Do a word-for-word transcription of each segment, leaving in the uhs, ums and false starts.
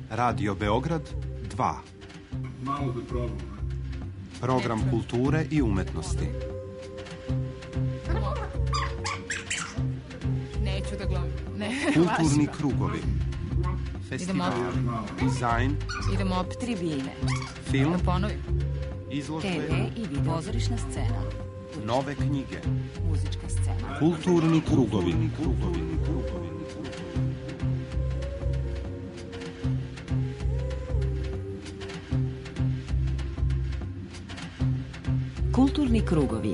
Radio Beograd dva. Malo da probam. Program kulture i umetnosti. Neću da glumim. Ne, Kulturni važno. krugovi. Festival, dizajn, Idemo opet tribine. film, Da ponovim. izložbe, T V i video. Pozorišna scena. nove knjige. Muzička scena. Kulturni krugovi. Krugovi, krugovi. Kulturni krugovi.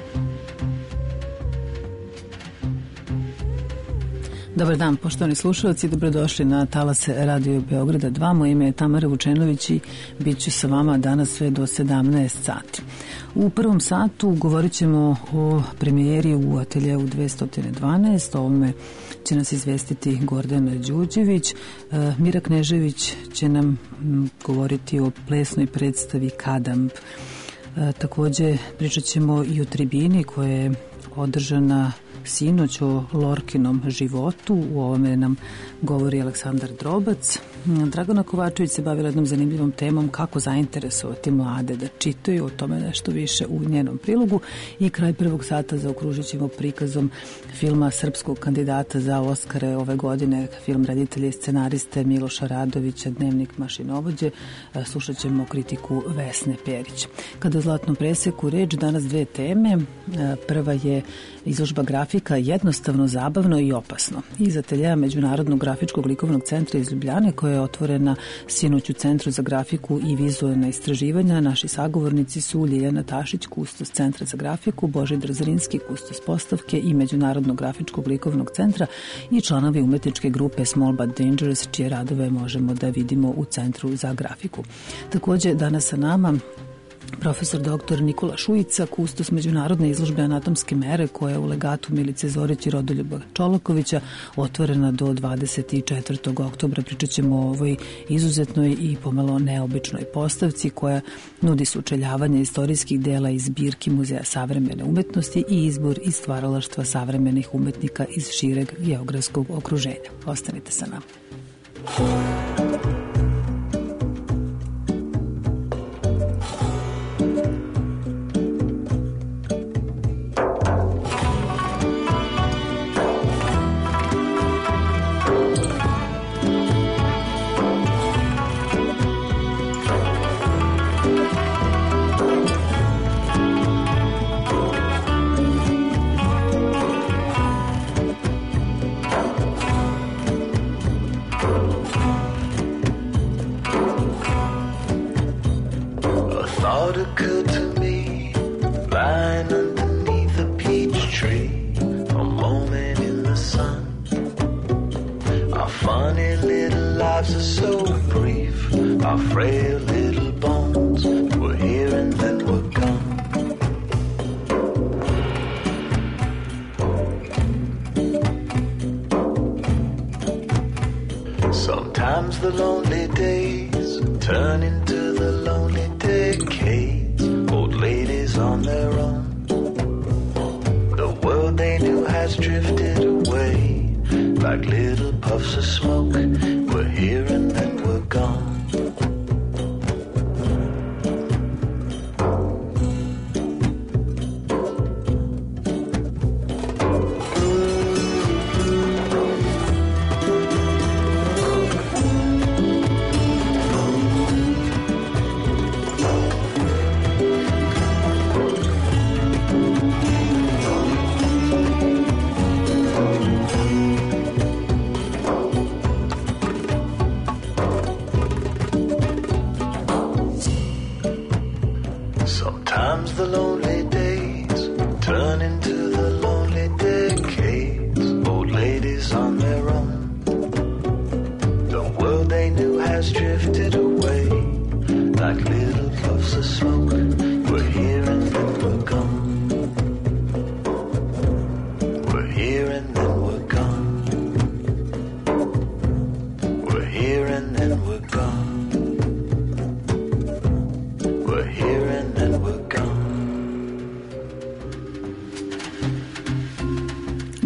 Dobar dan, poštovani slušalci, dobrodošli na talase Radio Beograda dva. Moje ime je Tamara Vučenović i bit ću sa vama danas sve do sedamnaest sati. U prvom satu govorit ćemo o premijeri u ateljeu dvesta dvanaest, o ovome će nas izvestiti Gordana Đuđević. Mira Knežević će nam govoriti o plesnoj predstavi Kadamb. Takođe pričat ćemo i o tribini koja je održana sinoć o Lorkinom životu. U ovome nam govori Aleksandar Drobac. Dragana Kovačević se bavila jednom zanimljivom temom kako zainteresovati mlade da čitaju, o tome nešto više u njenom prilogu. I kraj prvog sata zaokružit ćemo prikazom filma srpskog kandidata za Oskare ove godine, film reditelja i scenariste Miloša Radovića, Dnevnik mašinovođe. Slušat ćemo kritiku Vesne Perić. Kada u Zlatnom preseku reč, danas dve teme. Prva je izložba grafika Jednostavno, zabavno i opasno iz ateljeja Međunarodnog grafičkog likovnog centra iz Ljubljane, koja je otvorena sinoć u Centru za grafiku i vizualna istraživanja. Naši sagovornici su Ljiljana Tašić, kustos Centra za grafiku, Božidar Zrinski, kustos postavke i Međunarodnog grafičkog likovnog centra i članovi umetničke grupe Small But Dangerous, čije radove možemo da vidimo u Centru za grafiku. Takođe, danas sa nama profesor doktor Nikola Šujica, kustos međunarodne izložbe anatomske mere, koja je u legatu Milice Zorić i Rodoljuba Čolakovića otvorena do dvadeset četvrtog oktobra. Pričat ćemo o ovoj izuzetnoj i pomalo neobičnoj postavci koja nudi sučeljavanje istorijskih dela iz zbirki Muzeja savremene umetnosti i izbor iz stvaralaštva savremenih umetnika iz šireg geografskog okruženja. Ostanite sa nama.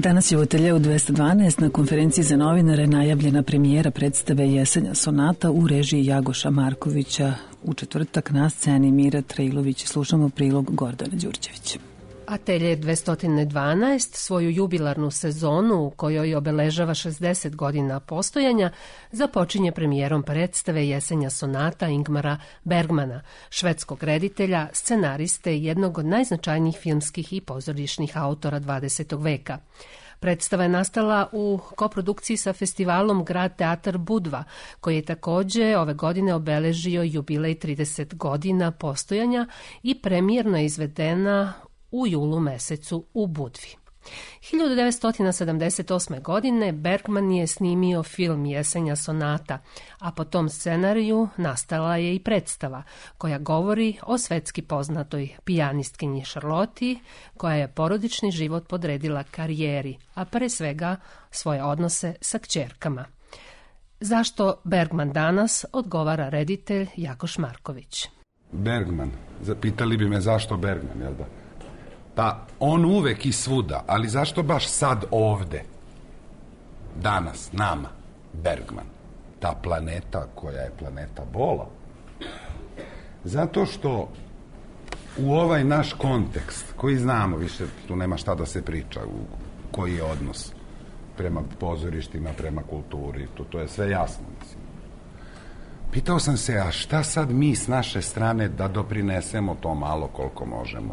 Danas je u ateljeu dvesta dvanaest na konferenciji za novinare najavljena premijera predstave Jesenja sonata u režiji Jagoša Markovića. U četvrtak na sceni Mira Trejlović. Slušamo prilog Gordana Đurđević. Atelje dvesta dvanaest svoju jubilarnu sezonu u kojoj obeležava šezdeset godina postojanja započinje premijerom predstave Jesenja sonata Ingmara Bergmana, švedskog reditelja, scenariste i jednog od najznačajnijih filmskih i pozorišnih autora dvadesetog veka. Predstava je nastala u koprodukciji sa festivalom Grad teatar Budva, koji je takođe ove godine obeležio jubilej trideset godina postojanja i premijerno je izvedena u julu mesecu u Budvi. hiljadu devetsto sedamdeset osme. godine Bergman je snimio film Jesenja sonata, a po tom scenariju nastala je i predstava koja govori o svetski poznatoj pijanistkinji Charlotti koja je porodični život podredila karijeri, a pre svega svoje odnose sa kćerkama. Zašto Bergman danas, odgovara reditelj Jagoš Marković. Bergman, zapitali bi me zašto Bergman, jel da? Pa on uvek i svuda, ali zašto baš sad ovde? Danas, nama, Bergman, ta planeta koja je planeta bola. Zato što u ovaj naš kontekst, koji znamo, više tu nema šta da se priča, u koji je odnos prema pozorištima, prema kulturi, to, to je sve jasno, mislim. Pitao sam se, a šta sad mi s naše strane da doprinesemo to malo koliko možemo?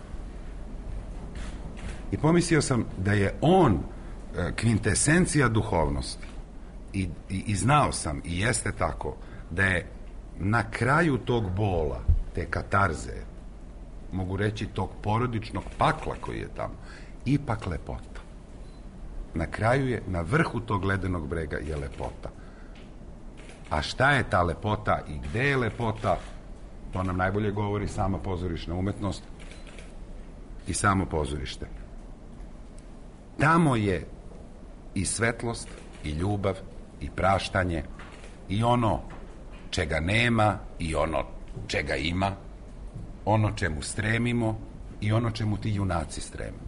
I pomislio sam da je on kvintesencija duhovnosti. I, i, i znao sam, i jeste tako, da je na kraju tog bola, te katarze, mogu reći tog porodičnog pakla koji je tamo, ipak lepota. Na kraju je, na vrhu tog ledenog brega je lepota. A šta je ta lepota i gde je lepota, to nam najbolje govori sama pozorišna umetnost i samo pozorište. Tamo je i svetlost, i ljubav, i praštanje, i ono čega nema, i ono čega ima, ono čemu stremimo, i ono čemu ti junaci streme.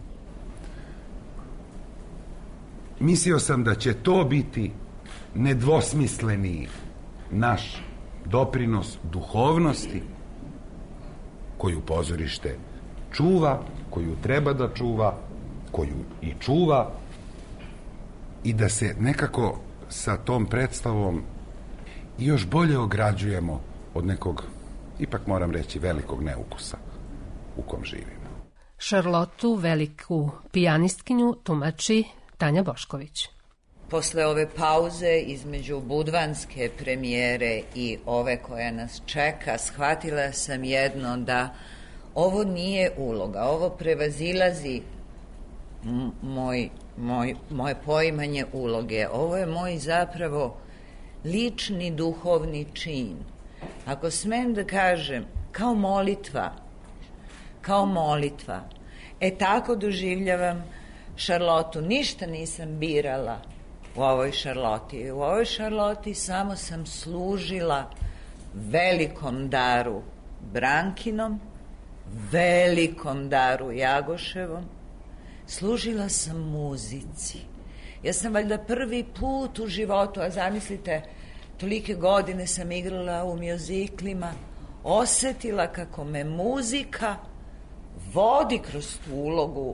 Mislio sam da će to biti nedvosmisleni naš doprinos duhovnosti koju pozorište čuva, koju treba da čuva, koju i čuva, i da se nekako sa tom predstavom još bolje ograđujemo od nekog, ipak moram reći, velikog neukusa u kom živimo. Charlottu, veliku pijanistkinju, tumači Tanja Bošković. Posle ove pauze između budvanske premijere i ove koja nas čeka, shvatila sam jedno, da ovo nije uloga, ovo prevazilazi moj, moj, moje poimanje uloge. Ovo je moj zapravo lični duhovni čin. Ako smem da kažem, kao molitva, kao molitva. E tako doživljavam Charlottu. Ništa nisam birala u ovoj Charlotti. U ovoj Charlotti samo sam služila velikom daru Brankinom, velikom daru Jagoševom. Služila sam muzici. Ja sam valjda prvi put u životu, a zamislite, tolike godine sam igrala u mjuziklima, osetila kako me muzika vodi kroz tu ulogu.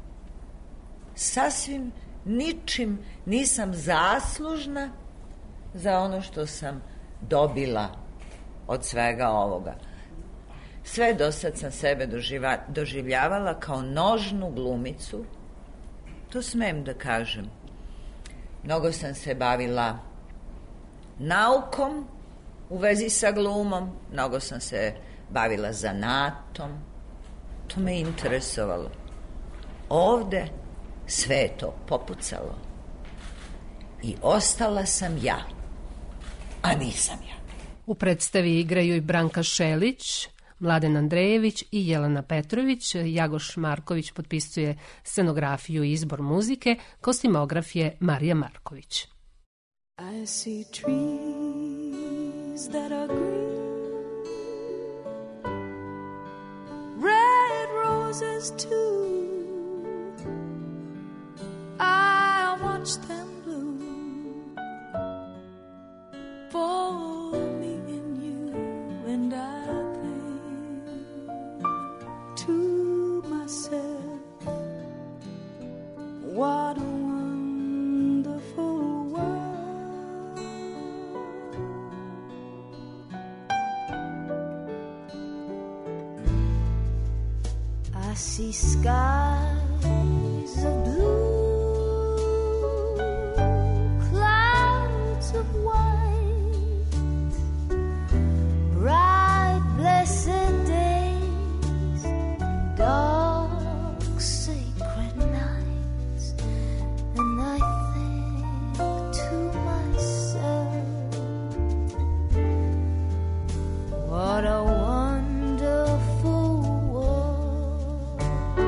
Sasvim ničim nisam zaslužna za ono što sam dobila od svega ovoga. Sve do sad sam sebe doživa, doživljavala kao nožnu glumicu, to smem da kažem. Mnogo sam se bavila naukom u vezi sa glumom, mnogo sam se bavila zanatom, to me interesovalo. Ovde sve je to popucalo i ostala sam ja, a nisam ja. U predstavi igraju i Branka Šelić, Mladen Andrejević i Jelena Petrović. Jagoš Marković potpisuje scenografiju i izbor muzike, kostimograf je Marija Marković. I see trees that are green, red roses too. I watch them bloom for me and you, and I think to myself, what a wonderful world. I see skies of blue, clouds of white, bright blessed days, dark sacred nights, and I think to myself, what a wonderful world.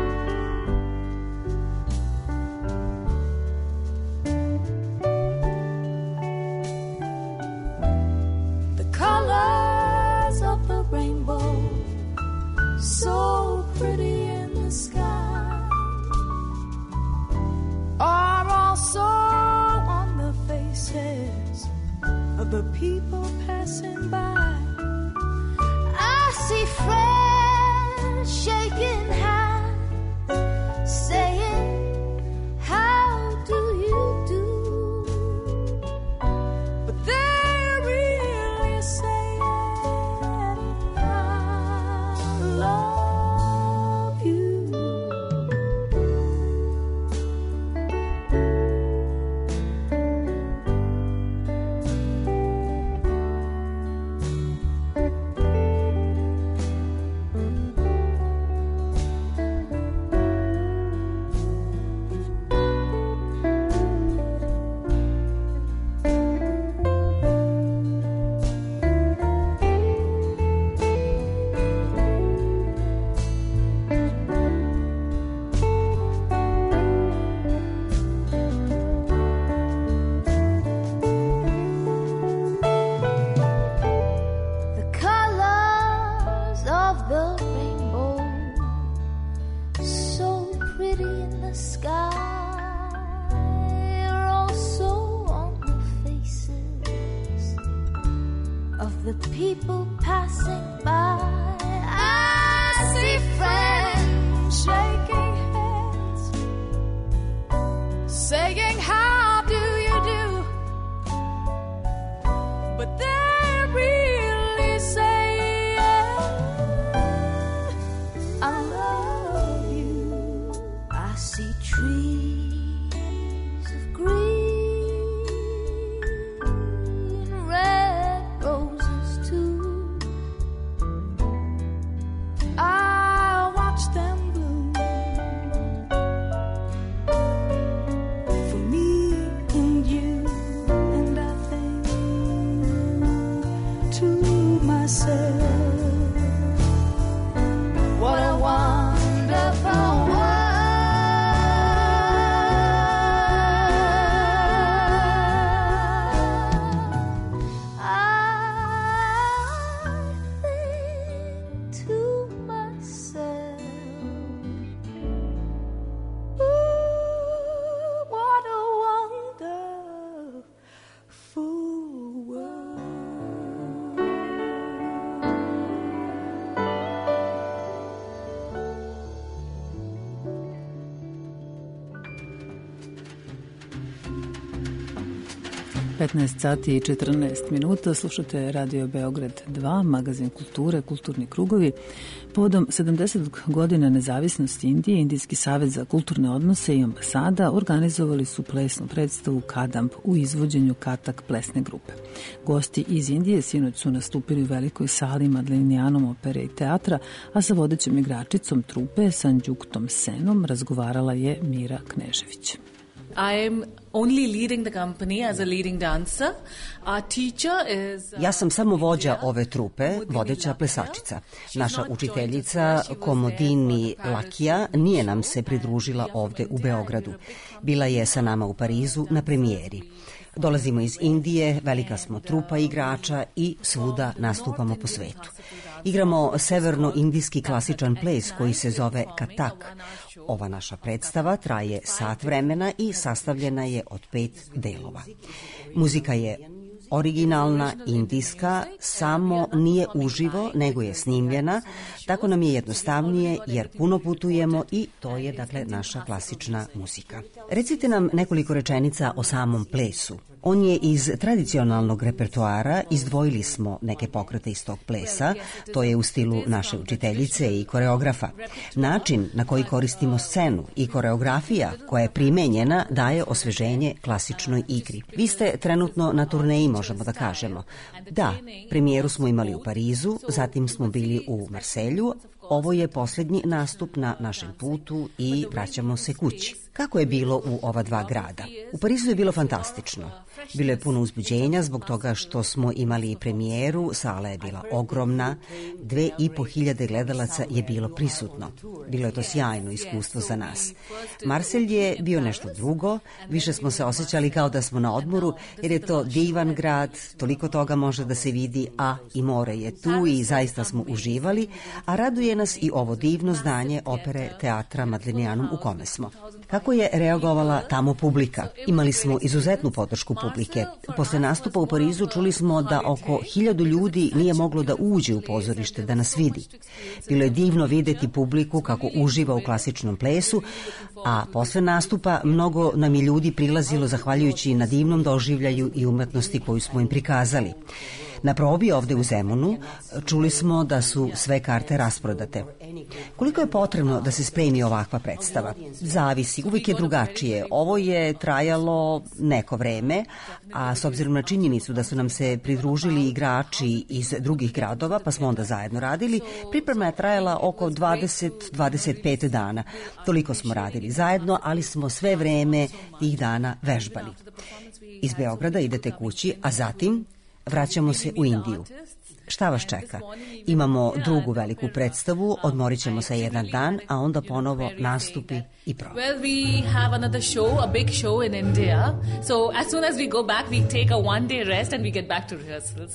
The colors of the rainbow, so pretty in the sky, are also on the faces of the people passing by. I see friends shaking hands, saying, how do you do? But they're really saying, I love you. The colors of the rainbow, so pretty in the sky, are also on the faces of the people passing by. I see friends shaking hands, saying, how do you do? But they're really saying, I love you. I see trees of green, red roses too. I watch them bloom for me and you, and I think to myself, what a wonderful world. I think to myself, ooh, what a wonderful world. petnaest sati i četrnaest minuta, slušate Radio Beograd dva, magazin kulture, kulturni krugovi. Povodom sedamdeset godina nezavisnosti Indije, Indijski savez za kulturne odnose i ambasada organizovali su plesnu predstavu Kadamp u izvođenju Katak plesne grupe. Gosti iz Indije sinoć su nastupili u velikoj sali Madlenijanom opere i teatra, a sa vodećom igračicom trupe Sanjuktom Senom razgovarala je Mira Knežević. I am only leading the company as a leading dancer. Our teacher is Ja sam samo vođa ove trupe, vodeća plesačica. Naša učiteljica Komodini Lakija nije nam se pridružila ovde u Beogradu. Bila je sa nama u Parizu na premijeri. Dolazimo iz Indije, velika smo trupa igrača i svuda nastupamo po svetu. Igramo severno-indijski klasičan ples koji se zove Katak. Ova naša predstava traje sat vremena i sastavljena je od pet delova. Muzika je originalna, indijska, samo nije uživo, nego je snimljena, tako nam je jednostavnije jer puno putujemo i to je, dakle, naša klasična muzika. Recite nam nekoliko rečenica o samom plesu. On je iz tradicionalnog repertoara, izdvojili smo neke pokrete iz tog plesa, to je u stilu naše učiteljice i koreografa. Način na koji koristimo scenu i koreografija koja je primenjena daje osveženje klasičnoj igri. Vi ste trenutno na turneji, možemo da kažemo. Da, premijeru smo imali u Parizu, zatim smo bili u Marselju. Ovo je posljednji nastup na našem putu i vraćamo se kući. Kako je bilo u ova dva grada? U Parizu je bilo fantastično. Bilo je puno uzbuđenja zbog toga što smo imali premijeru, sala je bila ogromna, dve i po hiljade gledalaca je bilo prisutno. Bilo je to sjajno iskustvo za nas. Marselj je bio nešto drugo, više smo se osjećali kao da smo na odmoru, jer je to divan grad, toliko toga može da se vidi, a i more je tu i zaista smo uživali, a raduje nas i ovo divno zdanje opere Teatra Madlenianum u kome smo. Kako je reagovala tamo publika? Imali smo izuzetnu podršku publike. Posle nastupa u Parizu čuli smo da oko hiljadu ljudi nije moglo da uđe u pozorište, da nas vidi. Bilo je divno videti publiku kako uživa u klasičnom plesu, a posle nastupa mnogo nam je ljudi prilazilo zahvaljujući na divnom doživljaju i umetnosti koju smo im prikazali. Na probi ovde u Zemunu čuli smo da su sve karte rasprodate. Koliko je potrebno da se spremi ovakva predstava? Zavisi, uvijek je drugačije. Ovo je trajalo neko vreme, a s obzirom na činjenicu da su nam se pridružili igrači iz drugih gradova, pa smo onda zajedno radili, priprema je trajala oko dvadeset do dvadeset pet dana. Toliko smo radili zajedno, ali smo sve vreme tih dana vežbali. Iz Beograda idete kući, a zatim vraćamo se u Indiju. Šta vas čeka? Imamo drugu veliku predstavu, odmorit ćemo se jedan dan, a onda ponovo nastupi i proba. Well, we have another show, a big show in India. So as soon as we go back, we take a one day rest and we get back to rehearsals.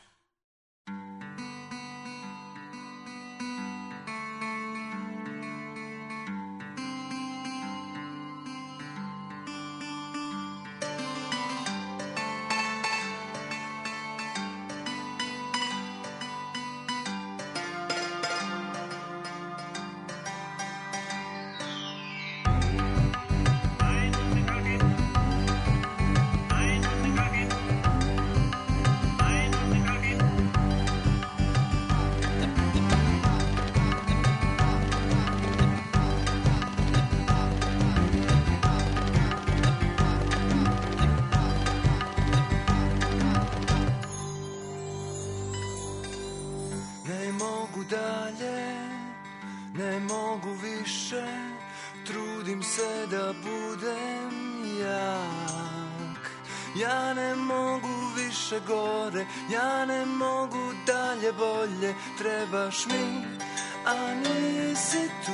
Gore, ja ne mogu dalje bolje, trebaš mi, a nisi tu.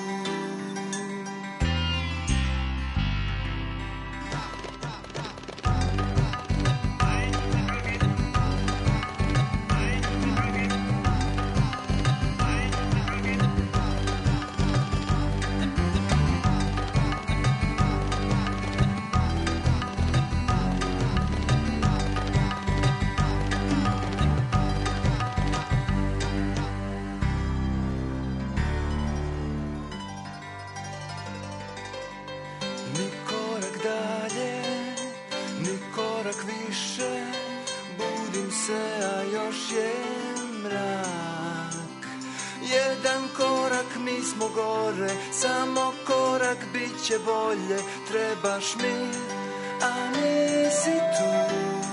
Samo korak bit će bolje, trebaš mi, a nisi tu.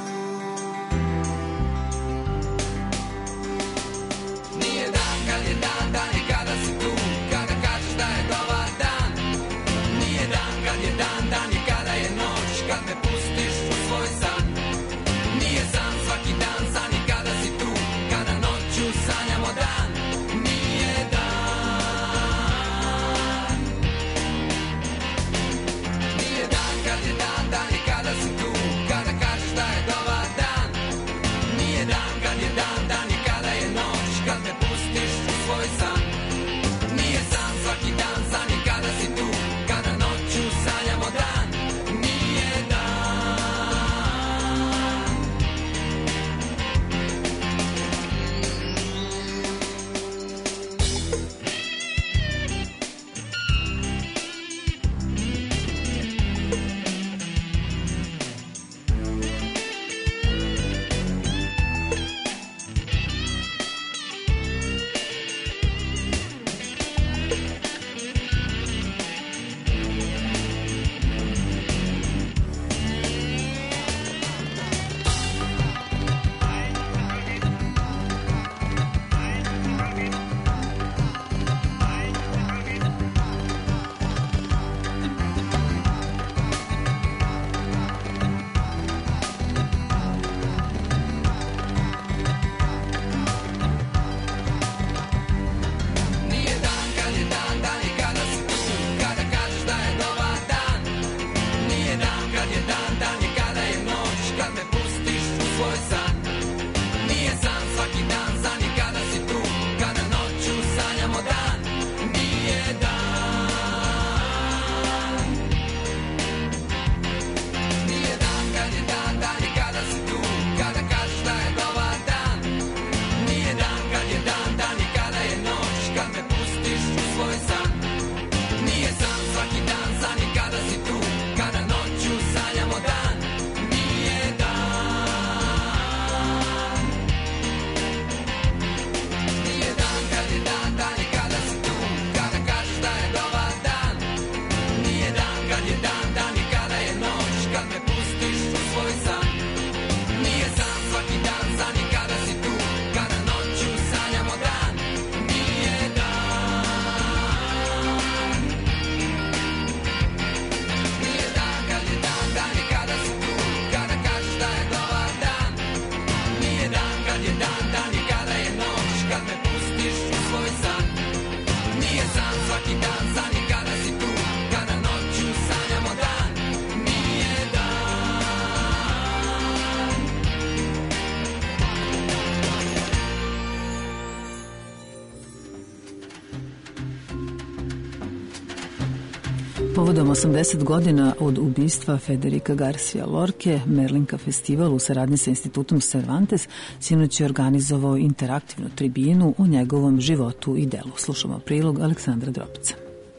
Nije dan kad je dan, dan je kada si tu, kada kažeš da je dobar dan. Nije dan kad je dan, dan je kada je noć, kad me pustiš u svoj san. Nije san svaki dan, san je kada si tu, kada noću sanjamo dan. Dan je kada si tu, kada kažeš svoj san. Nije san svaki dan, san i kada si tu, kada noću sanjamo dan. Nije dan. Nije dan kad je dan, dan je kada si tu, kada kažeš da je dobar dan. Nije dan kad je dan, dan je kada je noć, kad me pustiš u svoj san. Nije san svaki dan, san i kada si tu, kada noću sanjamo dan. Nije dan. Nije dan kad je dan, dan je kada si tu, kada kažeš da je dobar dan. Nije dan kad je dan, dan je kada je noć, kad me pustiš u svoj san. Nije san svaki dan, san i kada si tu, kada noću sanjamo dan. Nije dan. Nije dan kad je dan, dan je kada si tu, kada kažeš da je dobar dan. Nije dan kad je dan, dan je kada je noć, kad me pustiš u svoj san. Nije san svaki dan, san i kada si tu, kada noću sanjamo dan. Nije dan. Povodom osamdeset godina od ubistva Federica Garcia Lorke, Merlinka festival u saradnji sa institutom Cervantes sinoć je organizovao interaktivnu tribinu o njegovom životu i delu. Slušamo prilog Aleksandra Dropica.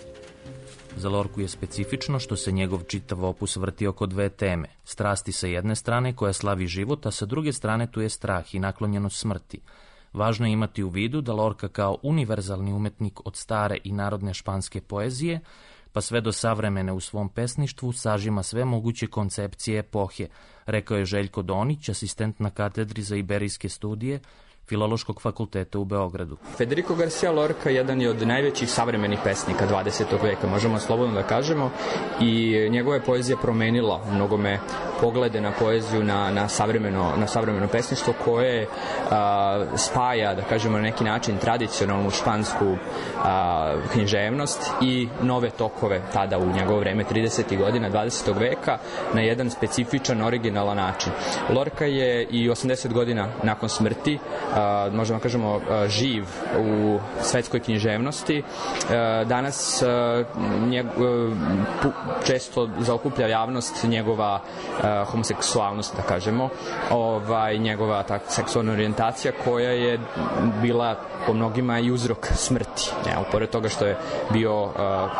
Za Lorku je specifično što se njegov čitav opus vrti oko dve teme. Strasti sa jedne strane koja slavi život, a sa druge strane tu je strah i naklonjenost smrti. Važno je imati u vidu da Lorca kao univerzalni umetnik od stare i narodne španske poezije pa sve do savremene u svom pesništvu sažima sve moguće koncepcije epohe, rekao je Željko Donić, asistent na katedri za iberijske studije Filološkog fakulteta u Beogradu. Federico Garcia Lorca jedan je od najvećih savremenih pesnika dvadesetog veka, možemo slobodno da kažemo, i njegova je poezija promenila mnogome poglede na poeziju, na, na, savremeno, na savremeno pesništvo koje a, spaja, da kažemo na neki način, tradicionalnu špansku a, književnost i nove tokove tada u njegovo vreme tridesetih godina dvadesetog veka na jedan specifičan, originalan način. Lorca je i osamdeset godina nakon smrti Uh, možemo kažemo uh, živ u svetskoj književnosti. Uh, danas uh, njeg, uh, pu, često zaokuplja javnost njegova uh, homoseksualnost, da kažemo, ovaj, njegova tak, seksualna orijentacija koja je bila po mnogima i uzrok smrti. Ja, pored toga što je bio uh,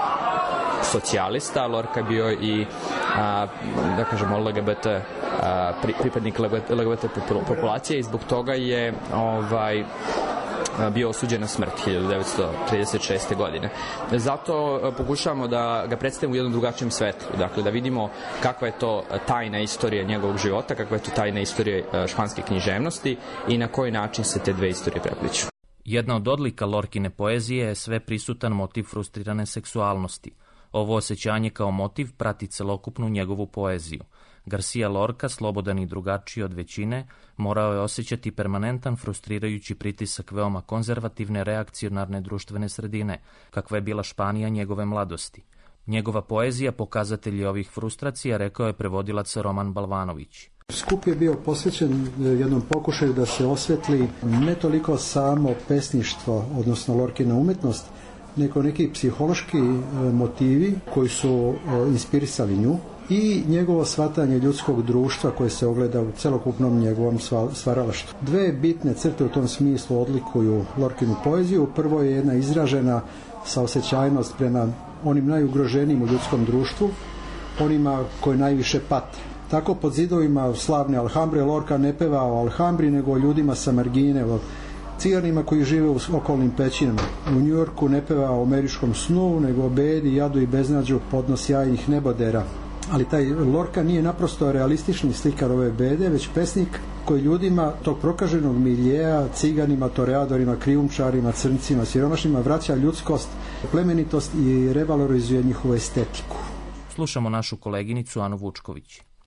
socijalista, Lorca je bio i a, da kažemo L G B T a, pri, pripadnik L G B T populacije i zbog toga je ovaj bio osuđen na smrt hiljadu devetsto trideset šeste. godine. Zato pokušavamo da ga predstavimo u jednom drugačijem svetlu, dakle da vidimo kakva je to tajna istorija njegovog života, kakva je to tajna istorija španske književnosti i na koji način se te dve istorije prepliću. Jedna od odlika Lorkine poezije je sve prisutan motiv frustrirane seksualnosti. Ovo osjećanje kao motiv prati celokupnu njegovu poeziju. Garcia Lorca, slobodan i drugačiji od većine, morao je osjećati permanentan frustrirajući pritisak veoma konzervativne reakcionarne društvene sredine, kakva je bila Španija njegove mladosti. Njegova poezija pokazatelj je ovih frustracija, rekao je prevodilac Roman Balvanović. Skup je bio posvećen jednom pokušaju da se osvetli ne toliko samo pesništvo, odnosno Lorkina umetnost, nego neki psihološki motivi koji su inspirisali nju i njegovo shvatanje ljudskog društva koje se ogleda u celokupnom njegovom stvaralaštvu. Dve bitne crte u tom smislu odlikuju Lorkinu poeziju. Prvo je jedna izražena saosećajnost prema onim najugroženijim u ljudskom društvu, onima koji najviše pate. Tako pod zidovima slavne Alhambre Lorca ne peva o Alhambri, nego o ljudima sa margine, o ciganima koji žive u okolnim pećinama. U Njujorku ne peva o američkom snu, nego o bedi, jadu i beznađu podno sjajnih nebodera. Ali taj Lorca nije naprosto realistični slikar ove bede, već pesnik koji ljudima tog prokaženog miljeja, ciganima, toreadorima, krijumčarima, crncima, siromašnima vraća ljudskost, plemenitost i revalorizuje njihovu estetiku. Slušamo našu koleginicu Anu Vučković.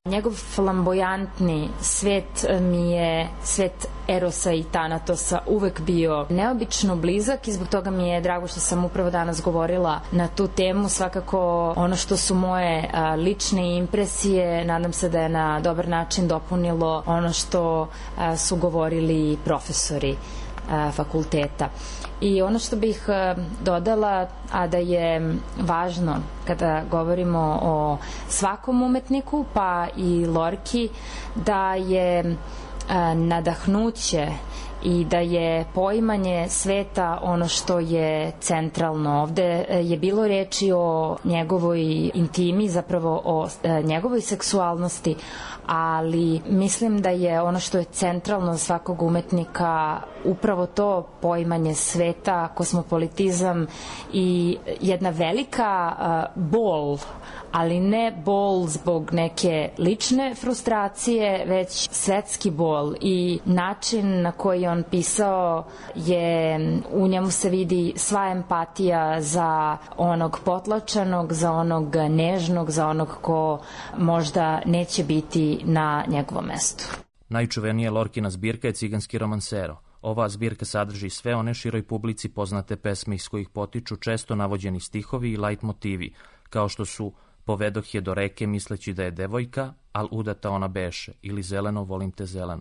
Njegov flambojantni svet mi je svet Erosa i Tanatosa uvek bio neobično blizak i zbog toga mi je drago što sam upravo danas govorila na tu temu. Svakako ono što su moje a, lične impresije, nadam se da je na dobar način dopunilo ono što a, su govorili profesori a, fakulteta. I ono što bih dodala, a da je važno kada govorimo o svakom umetniku, pa i Lorki, da je nadahnuće i da je poimanje sveta ono što je centralno. Ovde je bilo reči o njegovoj intimi, zapravo o njegovoj seksualnosti, ali mislim da je ono što je centralno za svakog umetnika upravo to poimanje sveta, kosmopolitizam i jedna velika uh, bol, ali ne bol zbog neke lične frustracije, već svetski bol i način na koji on pisao je, u njemu se vidi sva empatija za onog potlačanog, za onog nežnog, za onog ko možda neće biti na njegovom mestu. Najčuvenija Lorkina zbirka je Ciganski romansero. Ova zbirka sadrži sve one široj publici poznate pesme iz kojih potiču često navođeni stihovi i lajt motivi, kao što su Povedoh je do reke misleći da je devojka, al udata ona beše, ili Zeleno volim te zeleno.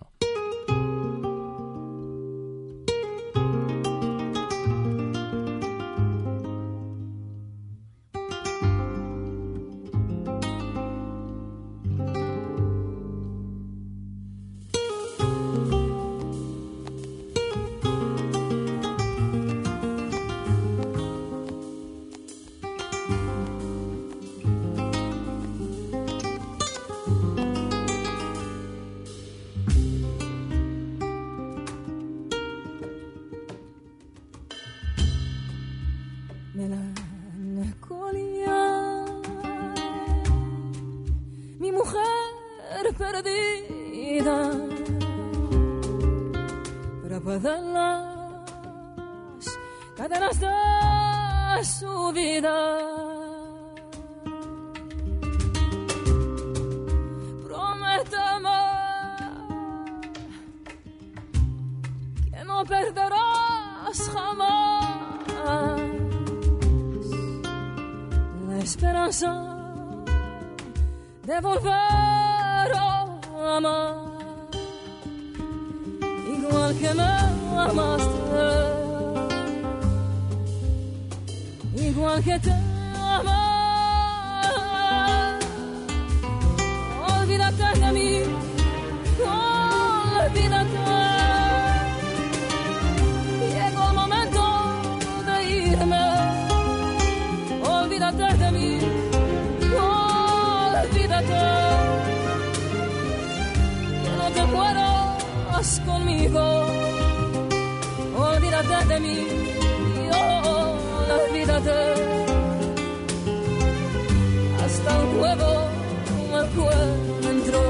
De volver a amar igual que me amaste, igual que te amé. Olvídate de mí, olvídate. Llegó el momento de irme. Olvídate de mí. Que no te mueras conmigo. Olvídate de mí, oh, olvídate. Hasta un nuevo encuentro.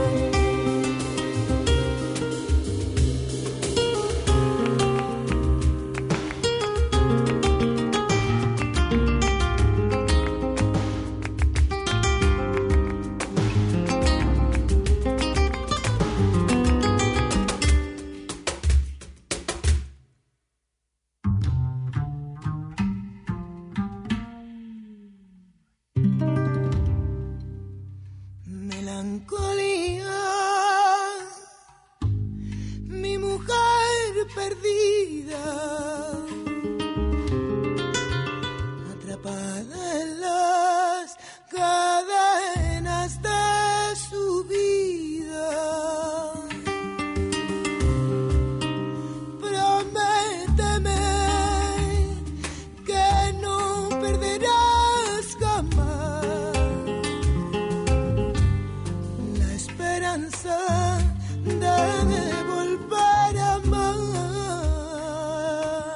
De volver a amar.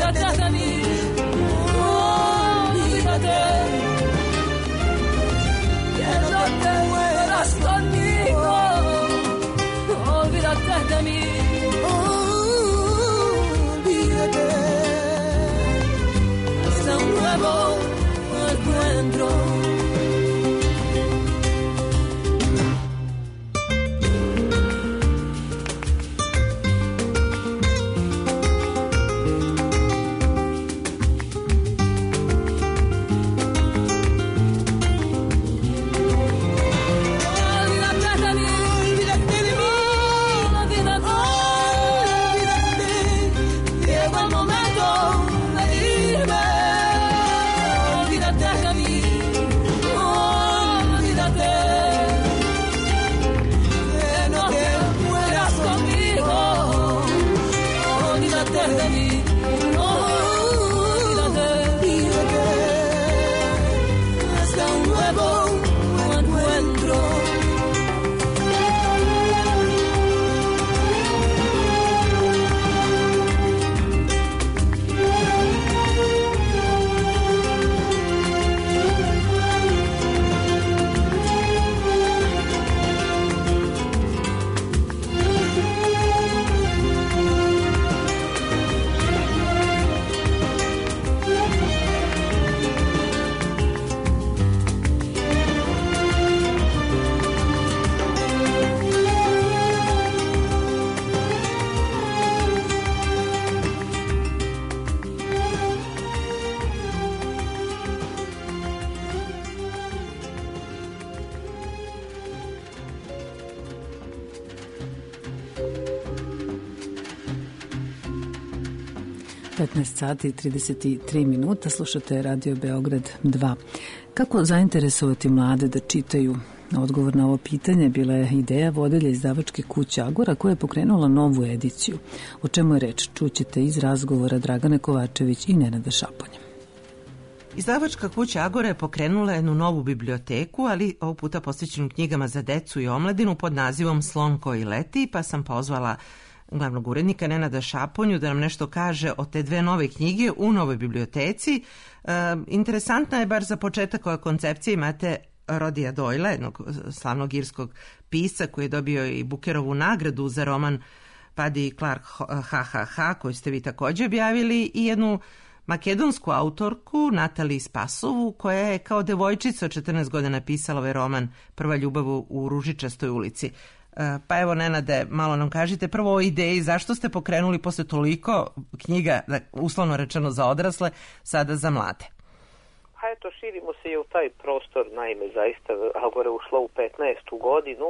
olvídate de mí, olvídate, que no te mueras conmigo, olvídate de mí, olvídate, hasta un nuevo encuentro. petnaest sati i trideset tri minuta, slušate Radio Beograd dva. Kako zainteresovati mlade da čitaju? Odgovor na ovo pitanje bila je ideja vodilja izdavačke kuće Agora koja je pokrenula novu ediciju. O čemu je reč? Čućete iz razgovora Dragane Kovačević i Nenada Šaponja. Izdavačka kuća Agora je pokrenula jednu novu biblioteku, ali ovog puta posvećenu knjigama za decu i omladinu pod nazivom Slon koji leti, pa sam pozvala glavnog urednika Nenada Šaponju da nam nešto kaže o te dve nove knjige u novoj biblioteci. E, interesantna je bar za početak ova koncepcija. Imate Rodija Doyla, jednog slavnog irskog pisca koji je dobio i Bookerovu nagradu za roman Paddy Clark ha ha ha koju ste vi također objavili, i jednu makedonsku autorku Nataliju Spasovu koja je kao devojčica od četrnaest godina pisala ovaj roman Prva ljubav u Ružičastoj ulici. Pa evo, Nenade, malo nam kažite prvo o ideji, zašto ste pokrenuli posle toliko knjiga, uslovno rečeno za odrasle, sada za mlade? Pa eto, širimo se i u taj prostor, naime, zaista Agora je ušla u petnaestu godinu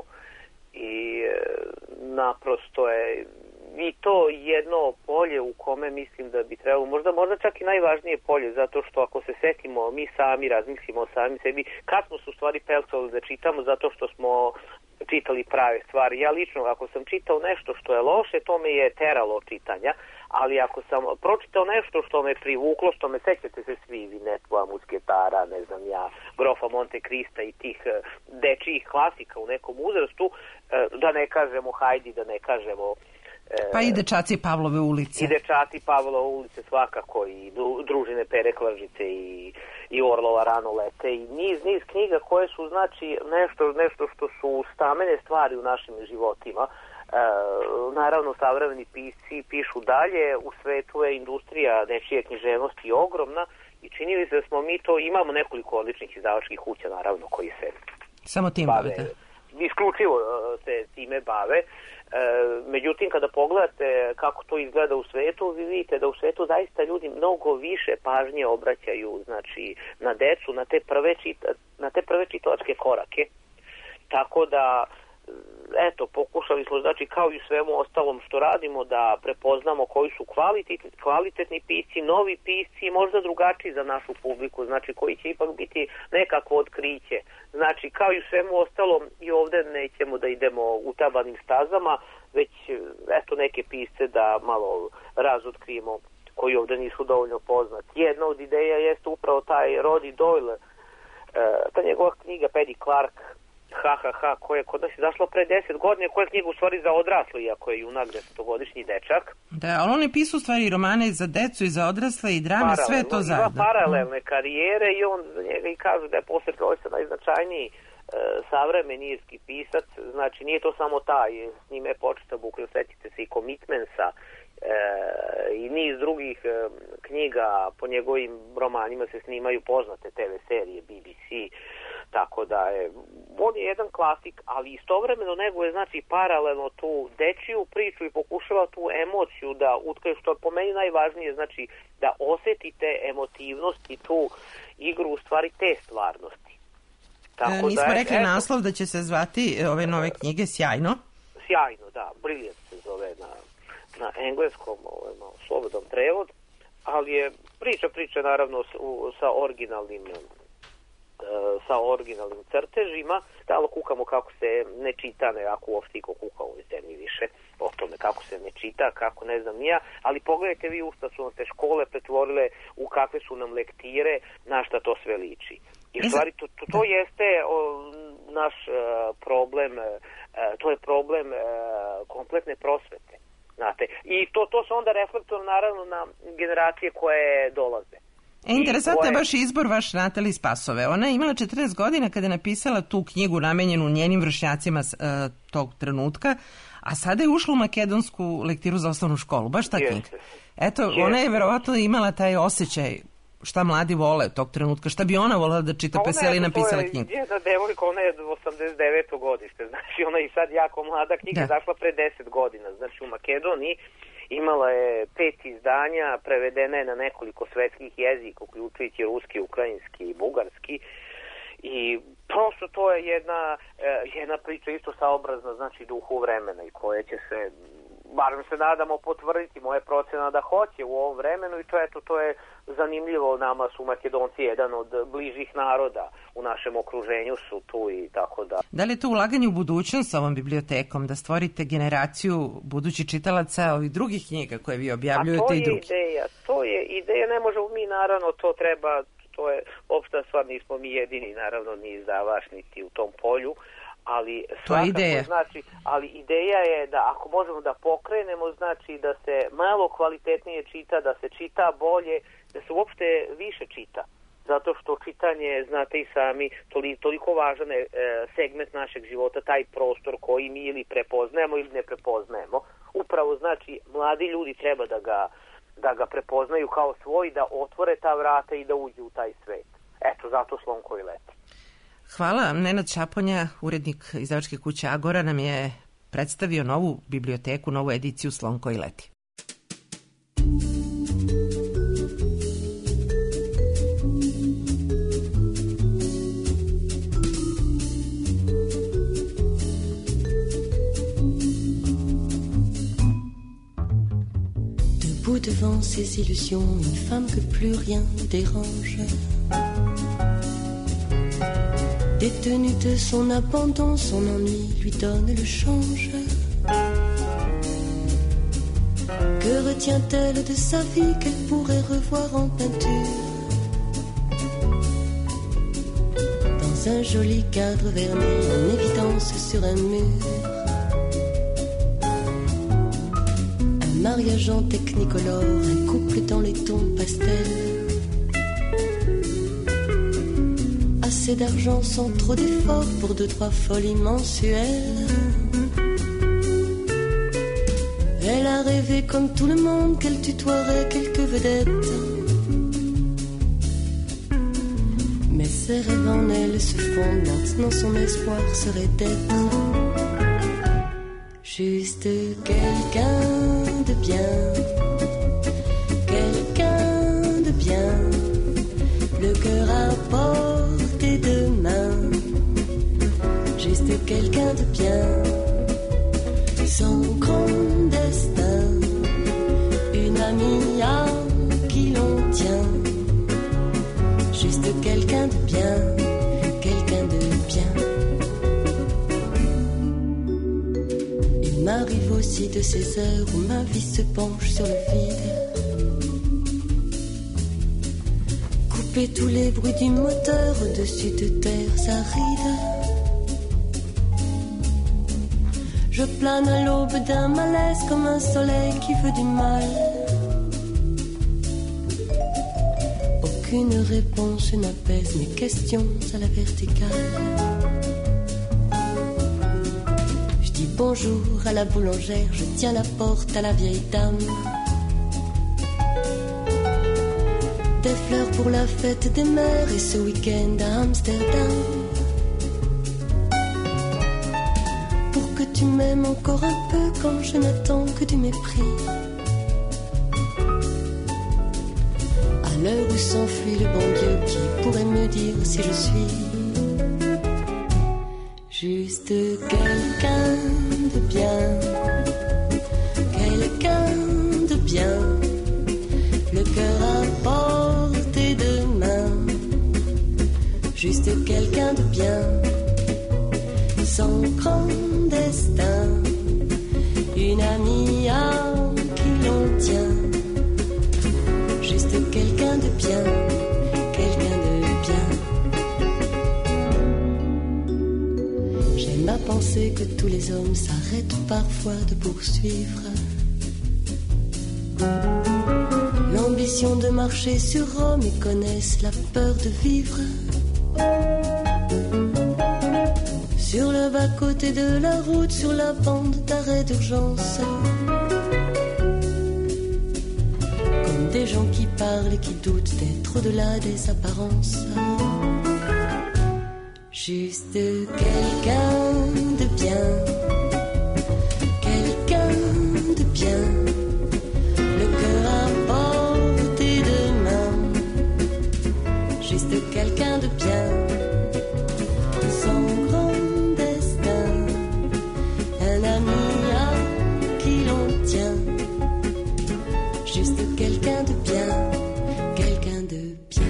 i e, naprosto je i to jedno polje u kome mislim da bi trebalo, možda, možda čak i najvažnije polje, zato što ako se setimo, mi sami razmislimo o sami sebi, kad smo se u stvari pelcali da čitamo, zato što smo čitali prave stvari. Ja lično, ako sam čitao nešto što je loše, to me je teralo čitanja, ali ako sam pročitao nešto što me privuklo, što me, sećate se svi, Vinetva, Musketara, ne znam ja, Grofa Monte Krista i tih dečijih klasika u nekom uzrastu, da ne kažemo Hajdi, da ne kažemo pa i Dečaci Pavlove ulice. I Dečaci Pavlove ulice svakako, i Družine Pere Kvažice i, i Orlova rano lete i niz, niz knjiga koje su znači nešto, nešto što su stamene stvari u našim životima. E, naravno, savremeni pisci pišu dalje, u svetu je industrija nečije književnosti ogromna i čini li se da smo mi to, imamo nekoliko odličnih izdavačkih kuća naravno koji se samo tim bave, bavite. Isključivo se time bave. E, međutim, kada pogledate kako to izgleda u svetu, vi vidite da u svetu zaista ljudi mnogo više pažnje obraćaju, znači, na decu, na te prve, čita, na te prve čitalačke korake. Tako da, eto, pokušali smo, znači, kao i u svemu ostalom što radimo, da prepoznamo koji su kvalitetni, kvalitetni pisci, novi pisci, možda drugačiji za našu publiku, znači, koji će ipak biti nekakvo otkriće. Znači, kao i u svemu ostalom, i ovdje nećemo da idemo utabanim stazama, već, eto, neke pisce da malo razotkrijemo koji ovdje nisu dovoljno poznati. Jedna od ideja jeste upravo taj Roddy Doyle, ta njegova knjiga Paddy Clark ha ha ha, koja je kod nas izašla pre deset godina, koja je knjiga u stvari za odrasle, iako je junak desetogodišnji dečak. Da, ali on je pisao u stvari romane za decu i za odrasle i drame, Paralelno, sve to zajedno. Ima paralelne karijere i on za njega i kaže da je posle Joycea najznačajniji e, savremeni irski pisac, znači nije to samo taj, s njime je početa bukvalno, setite se i Commitmentsa, E, i niz drugih e, knjiga, po njegovim romanima se snimaju poznate te ve serije B B C, tako da je on je jedan klasik, ali istovremeno neguje znači paralelno tu dečiju priču i pokušava tu emociju da utkaju, što je po meni najvažnije, znači da osetite emotivnost i tu igru u stvari te stvarnosti. Tako e, nismo da je, rekli eto, naslov da će se zvati ove nove knjige Sjajno. Sjajno, da, Brilliant se zove na na engleskom, ovaj, malo slobodan prevod, ali je priča, priča naravno s, u, sa originalnim e, sa originalnim crtežima. Stalo kukamo kako se ne čita, ne ako uopšte iko kuka u ovoj zemlji više o tome kako se ne čita, kako ne znam nija, ali pogledajte vi u šta su nam te škole pretvorile, u kakve su nam lektire, na šta to sve liči. I u stvari to, to, to jeste o, naš e, problem, e, to je problem e, kompletne prosvete. Znate, i to, to se onda reflektuje naravno na generacije koje dolaze. E, interesantno koje... je baš izbor vaš Natalije Spasove. Ona je imala četrnaest godina kada je napisala tu knjigu namenjenu njenim vršnjacima uh, tog trenutka, a sada je ušla u makedonsku lektiru za osnovnu školu, baš ta knjiga. Eto, Jeste. Ona je verovatno imala taj osjećaj šta mladi vole tog trenutka, šta bi ona volala da čita, pa Seli napisala knjigu. Ona je jedna devojka, ona je osamdeset deveto godište, znači ona je sad jako mlada, knjiga je zašla pre deset godina, znači u Makedoniji imala je pet izdanja, prevedena je na nekoliko svetskih jezika, uključujući ruski, ukrajinski i bugarski, i prosto to je jedna, jedna priča isto saobrazna, znači duhu vremena i koja će se, barem se nadamo, potvrditi, moje procena da hoće u ovom vremenu, i to, eto, to je zanimljivo, nama su Makedonci jedan od bližih naroda, u našem okruženju su tu i tako da. Da li je to ulaganje u budućnost sa ovom bibliotekom, da stvorite generaciju budućih čitalaca ovih drugih knjiga koje vi objavljujete i drugi? A to je ideja, to je ideja, ne možemo mi, naravno, to treba, to je opšta stvar, nismo mi jedini, naravno, ni izdavač, niti u tom polju, ali svakako, znači, ali ideja je da ako možemo da pokrenemo, znači da se malo kvalitetnije čita, da se čita bolje, da se uopšte više čita, zato što čitanje, znate i sami, toliko, toliko važan je e, segment našeg života, taj prostor koji mi ili prepoznajemo ili ne prepoznajemo. Upravo, znači, mladi ljudi treba da ga, da ga prepoznaju kao svoj, da otvore ta vrata i da uđu u taj svet. Eto, zato Slon koji leti. Hvala. Nenad Šaponja, urednik izdavačke kuće Agora, nam je predstavio novu biblioteku, novu ediciju Slon koji leti. Debout devant ses illusions, une femme que plus rien ne dérange. Détenue de son abandon, son ennui lui donne le change. Que retient-elle de sa vie qu'elle pourrait revoir en peinture? Dans un joli cadre verni, en évidence sur un mur. Un mariage en technicolore, un couple dans les tons pastels. Assez d'argent sans trop d'efforts pour deux, trois folies mensuelles. Elle a rêvé comme tout le monde qu'elle tutoierait quelques vedettes. Mais ses rêves en elle se font, maintenant son espoir serait d'être juste quelqu'un de bien, quelqu'un de bien, le cœur à portée de main, juste quelqu'un de bien, son grand destin, une amie à qui l'on tient, juste quelqu'un de bien, quelqu'un de bien. Il m'arrive aussi de ces heures où ma vie se penche sur le vide. Couper tous les bruits du moteur au-dessus de terres arides. Je plane à l'aube d'un malaise comme un soleil qui veut du mal. Aucune réponse n'apaise mes questions à la verticale. Je dis bonjour à la boulangère, je tiens la porte à la vieille dame. Des fleurs pour la fête des mères et ce week-end à Amsterdam. Pour que tu m'aimes encore un peu quand je n'attends que du mépris. À l'heure où s'enfuit le bon Dieu, qui pourrait me dire si je suis juste quelqu'un de bien, quelqu'un de bien, le cœur à portée de main, juste quelqu'un de bien, sans grand destin, une amie à qui l'on tient, juste quelqu'un de bien, quelqu'un de bien. J'aime à penser que tous les hommes s'arrêtent parfois de poursuivre l'ambition de marcher sur Rome et connaissent la peur de vivre sur le bas-côté de la route, sur la bande d'arrêt d'urgence, comme des gens qui parlent et qui doutent d'être au-delà des apparences. Juste quelqu'un de bien, quelqu'un de bien, le cœur à portée de main, juste quelqu'un de bien, sans grand destin, un ami à qui l'on tient, juste quelqu'un de bien, quelqu'un de bien.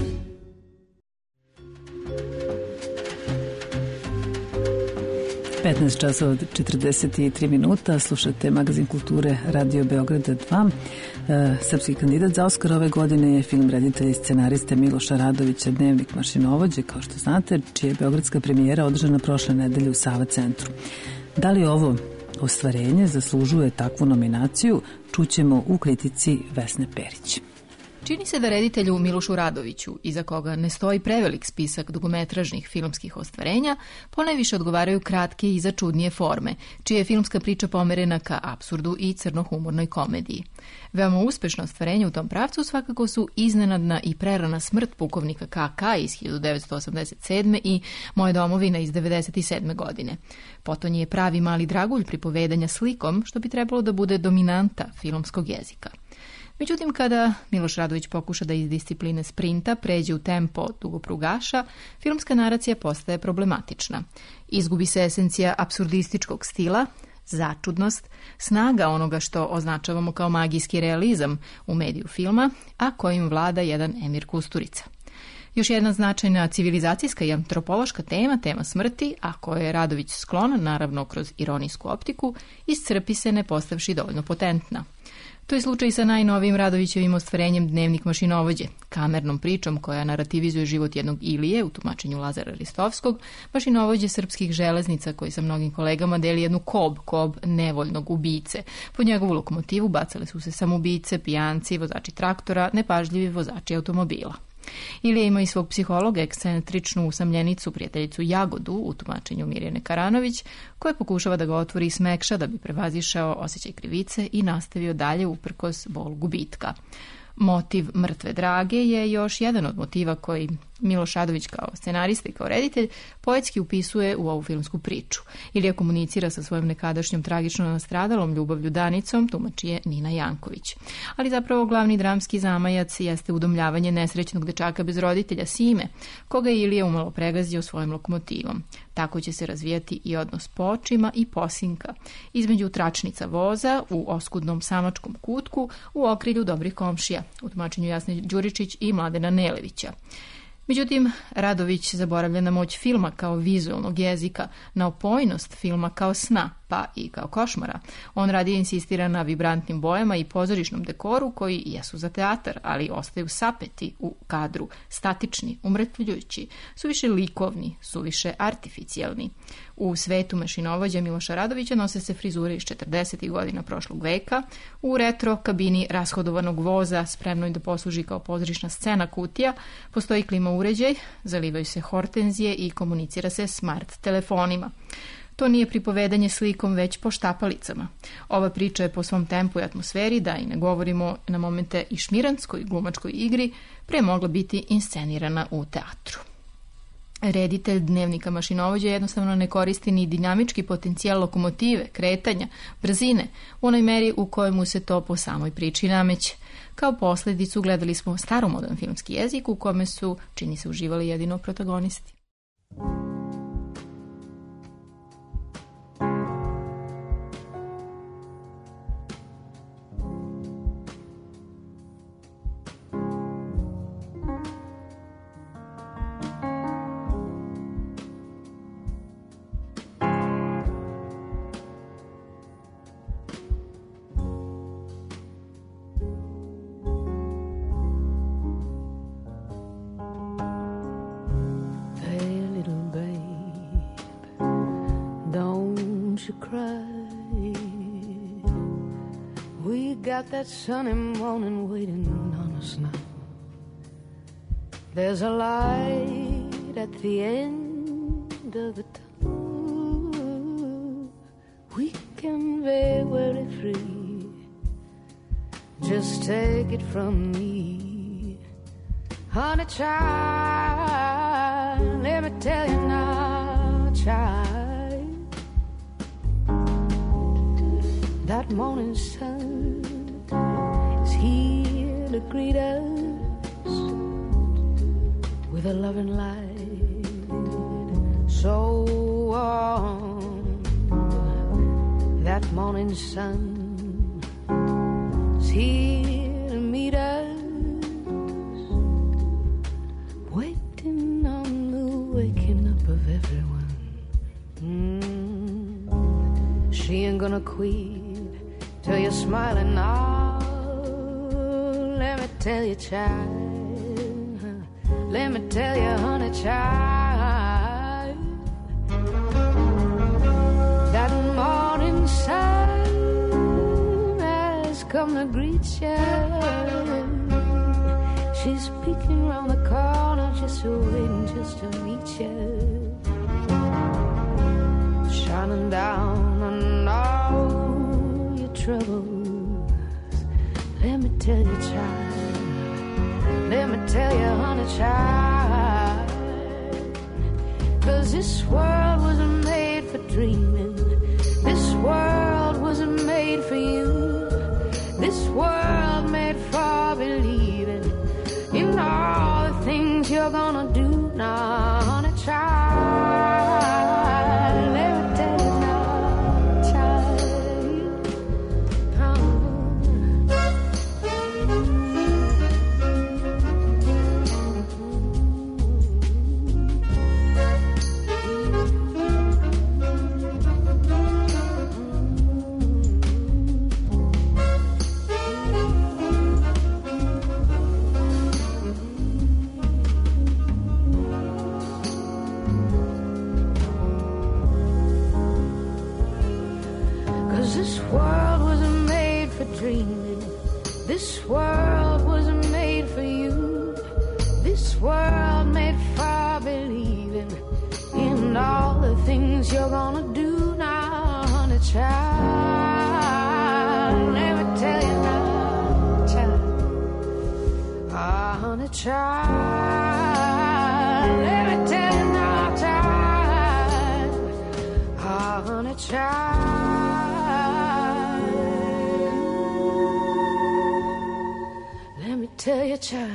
petnaest časova od četrdeset tri minuta, slušate magazin kulture Radio Beograda dva. E, srpski kandidat za Oskar ove godine je film reditelja i scenariste Miloša Radovića Dnevnik mašinovođe, kao što znate, čija je beogradska premijera održana prošle nedelje u Sava centru. Da li ovo ostvarenje zaslužuje takvu nominaciju, čućemo u kritici Vesne Perić. Čini se da reditelju Milošu Radoviću, iza koga ne stoji prevelik spisak dugometražnih filmskih ostvarenja, ponajviše odgovaraju kratke i začudnije forme, čija je filmska priča pomerena ka apsurdu i crnohumornoj komediji. Veoma uspešno ostvarenje u tom pravcu svakako su Iznenadna i prerana smrt pukovnika K K iz hiljadu devetsto osamdeset sedme i Moja domovina iz devedeset sedme godine. Potonji je pravi mali dragulj pripovedanja slikom, što bi trebalo da bude dominanta filmskog jezika. Međutim, kada Miloš Radović pokuša da iz discipline sprinta pređe u tempo dugoprugaša, filmska naracija postaje problematična. Izgubi se esencija apsurdističkog stila, začudnost, snaga onoga što označavamo kao magijski realizam u mediju filma, a kojim vlada jedan Emir Kusturica. Još jedna značajna civilizacijska i antropološka tema, tema smrti, a koje je Radović sklon, naravno kroz ironijsku optiku, iscrpi se ne postavši dovoljno potentna. To je slučaj sa najnovijim Radovićevim ostvarenjem Dnevnik mašinovođe, kamernom pričom koja narativizuje život jednog Ilije u tumačenju Lazara Ristovskog, mašinovođe srpskih železnica koji sa mnogim kolegama deli jednu kob, kob nevoljnog ubice. Po njegovu lokomotivu bacale su se samoubice, pijanci, vozači traktora, nepažljivi vozači automobila. Ilija ima i svog psihologa, ekscentričnu usamljenicu, prijateljicu Jagodu u tumačenju Mirjane Karanović, koja pokušava da ga otvori i smekša da bi prevazišao osjećaj krivice i nastavio dalje uprkos bol gubitka. Motiv mrtve drage je još jedan od motiva koji Miloš Radović kao scenarista i kao reditelj poetski upisuje u ovu filmsku priču. Ilija komunicira sa svojom nekadašnjom tragično nastradalom ljubavlju Danicom, tumači je Nina Janković. Ali zapravo glavni dramski zamajac jeste udomljavanje nesrećnog dečaka bez roditelja Sime, koga je Ilija umalo pregazio svojim lokomotivom. Tako će se razvijati i odnos počima i posinka između tračnica voza u oskudnom samačkom kutku u okrilju dobrih komšija, u tumačenju Jasne Đuričić i Mladena Nelevića. Međutim, Radović zaboravlja na moć filma kao vizualnog jezika, na opojnost filma kao sna, pa i kao košmara. On radije insistira na vibrantnim bojama i pozorišnom dekoru koji jesu za teatar, ali ostaju sapeti u kadru, statični, umrtvljujući, suviše likovni, suviše artificijalni. U svetu mašinovođa Miloša Radovića nose se frizure iz četrdesetih godina prošlog veka, u retro kabini rashodovanog voza, spremnoj da posluži kao pozorišna scena kutija, postoji klima uređaj, zalivaju se hortenzije i komunicira se smart telefonima. To nije pripovedanje slikom, već poštapalicama. Ova priča je po svom tempu i atmosferi, da i ne govorimo na momente i šmiranskoj glumačkoj igri, pre mogla biti inscenirana u teatru. Reditelj Dnevnika mašinovođa jednostavno ne koristi ni dinamički potencijal lokomotive, kretanja, brzine, u onoj meri u kojemu se to po samoj priči nameće. Kao posljedicu gledali smo staromodan filmski jezik u kome su, čini se, uživali jedino protagonisti. Got that sunny morning waiting on us now. There's a light at the end of the tunnel. We can be very free. Just take it from me, honey child. Let me tell you now, child, that morning sun is here to greet us with a loving light so warm. That morning sun is here to meet us, waiting on the waking up of everyone. Mm. She ain't gonna quit till you're smiling now. Let me tell you, child. Let me tell you, honey, child. That morning sun has come to greet you. She's peeking around the corner, just waiting just to meet you. Shining down on all troubles. Let me tell you, child. Let me tell you, honey, child. 'Cause this world wasn't made for dreaming. This world wasn't made for you. This world made for believing in all the things you're gonna do now, honey, child. Let me tell you now, child. This world wasn't made for dreaming. This world wasn't made for you. This world made for believing in all the things you're gonna do now, honey, child. Let me tell you now, child. Ah, honey, child. Let me tell you now, child. Ah, honey, child. Tell your child.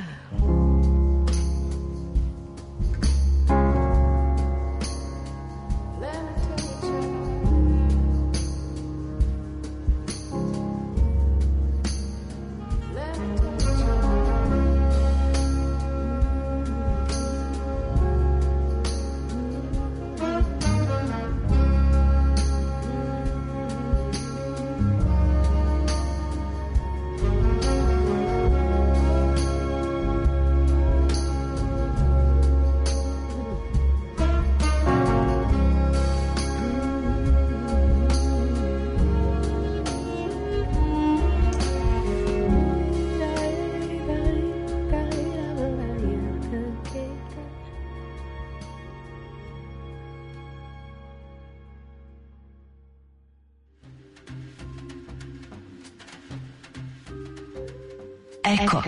Eko.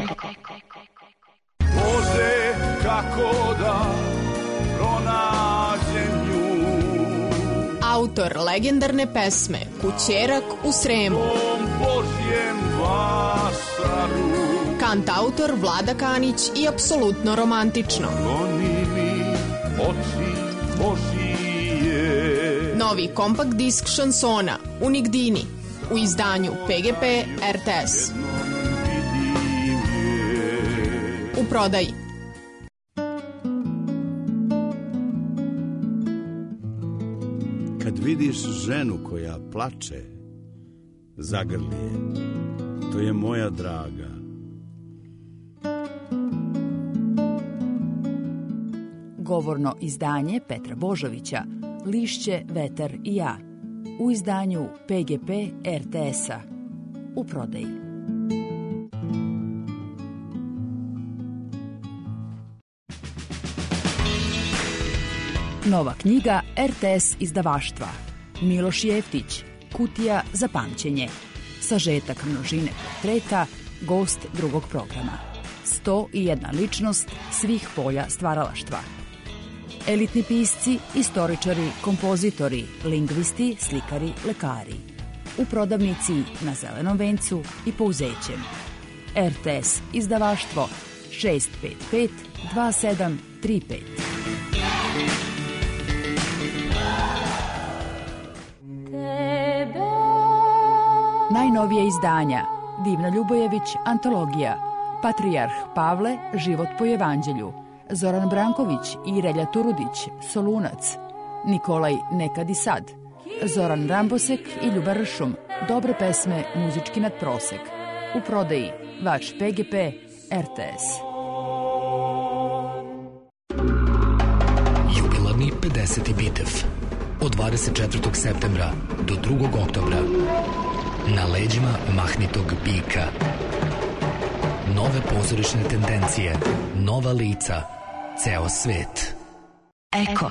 Bože, kako da pronađem nju. Autor legendarne pesme Kućerak u Sremu. Božjem vasaru. Kantautor Vlada Kanić i apsolutno romantično. Goni mi oči Božije. Novi kompakt disk šansona Unigdini u izdanju P G P R T S. U prodaji. Kad vidiš ženu koja plače, zagrli je. To je moja draga. Govorno izdanje Petra Božovića, Lišće, vetar i ja, u izdanju P G P R T S-a, u prodaji. Nova knjiga R T S izdavaštva. Miloš Jeftić, Kutija za pamćenje. Sažetak množine portreta, gost drugog programa. sto i jedna ličnost svih polja stvaralaštva. Elitni pisci, istoričari, kompozitori, lingvisti, slikari, lekari. U prodavnici na Zelenom vencu i Pouzećem. R T S izdavaštvo šest pet pet dva sedam tri pet. Najnovije izdanja Divna Ljubojević, antologija, Patrijarh Pavle, život po evanđelju, Zoran Branković i Relja Turudić, Solunac, Nikolaj Nekad i sad, Zoran Rambosek i Ljuba Ršum, dobre pesme, muzički nadprosek. U prodaji vaš P G P R T S. Jubilarni pedeseti Bitev od dvadeset četvrtog septembra do drugog oktobra. Na leđima mahnitog bika. Nove pozorišne tendencije, nova lica, ceo svet. Eko.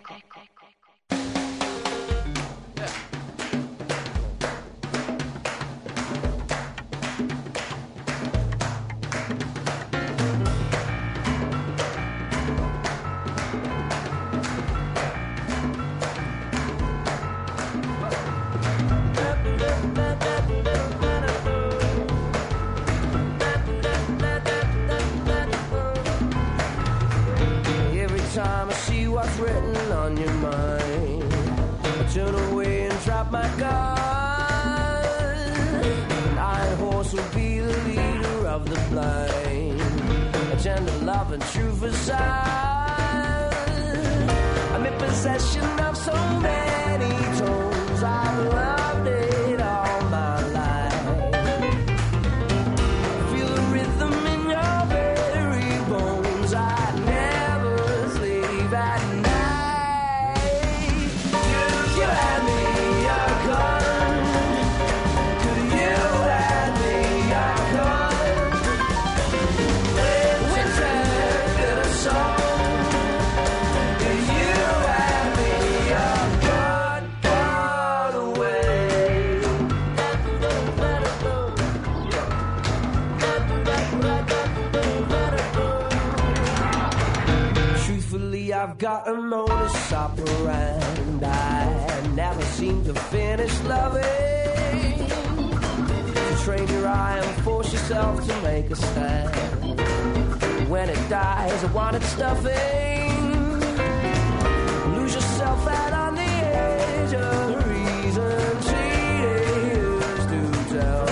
I've got a modus operandi. I never seem to finish loving. To train your eye and force yourself to make a stand. When it dies, I want it stuffing. Lose yourself out on the edge of reason. Cheaters do tell.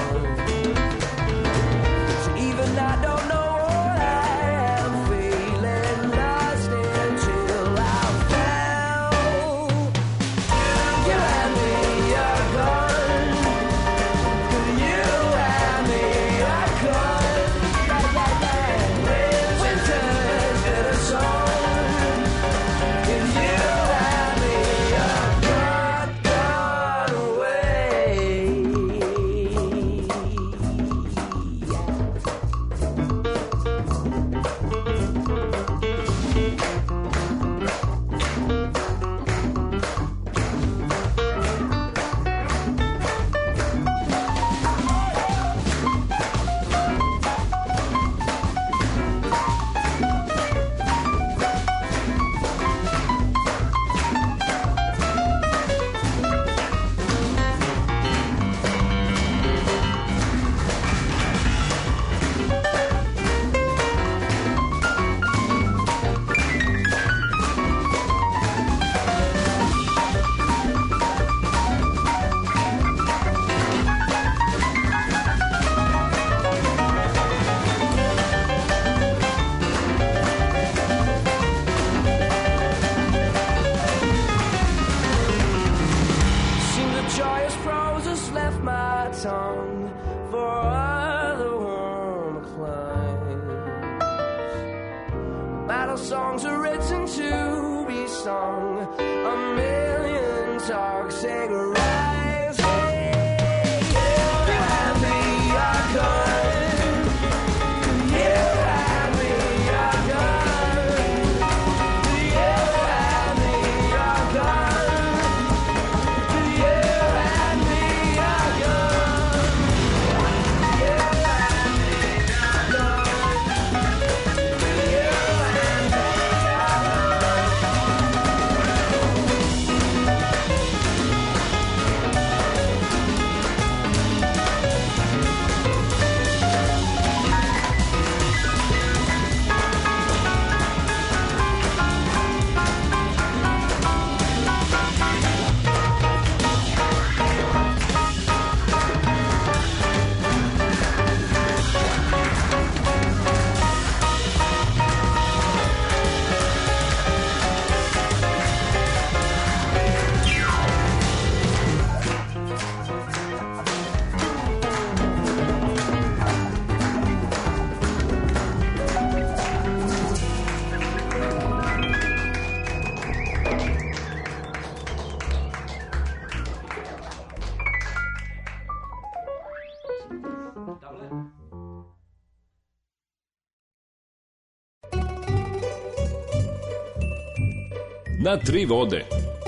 So even I don't know. Winter's got a song. If you and me are our songs are written to be sung. A million talks take a rise. Hey, you and me are gone. You and me are gone. You and me are gone. You and me are gone. You and me are gone. Na tri vode.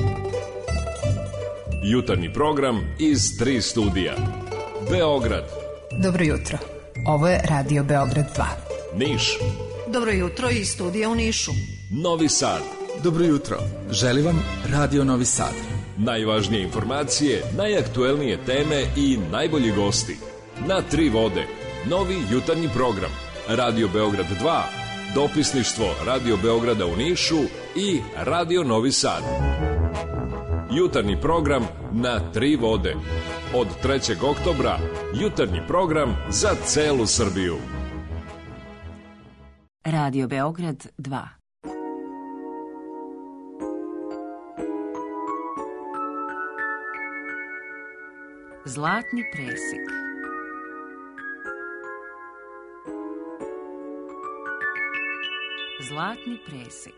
Jutarnji program iz tri studija. Beograd. Dobro jutro. Ovo je Radio Beograd dva. Niš. Dobro jutro iz studija u Nišu. Novi Sad. Dobro jutro. Želim vam Radio Novi Sad. Najvažnije informacije, najaktuelnije teme i najbolji gosti. Na tri vode. Novi jutarnji program. Radio Beograd dva. Dopisništvo Radio Beograda u Nišu i Radio Novi Sad. Jutarnji program na tri vode. Od trećeg oktobra jutarnji program za celu Srbiju. Radio Beograd dva. Zlatni presek. Zlatni presek.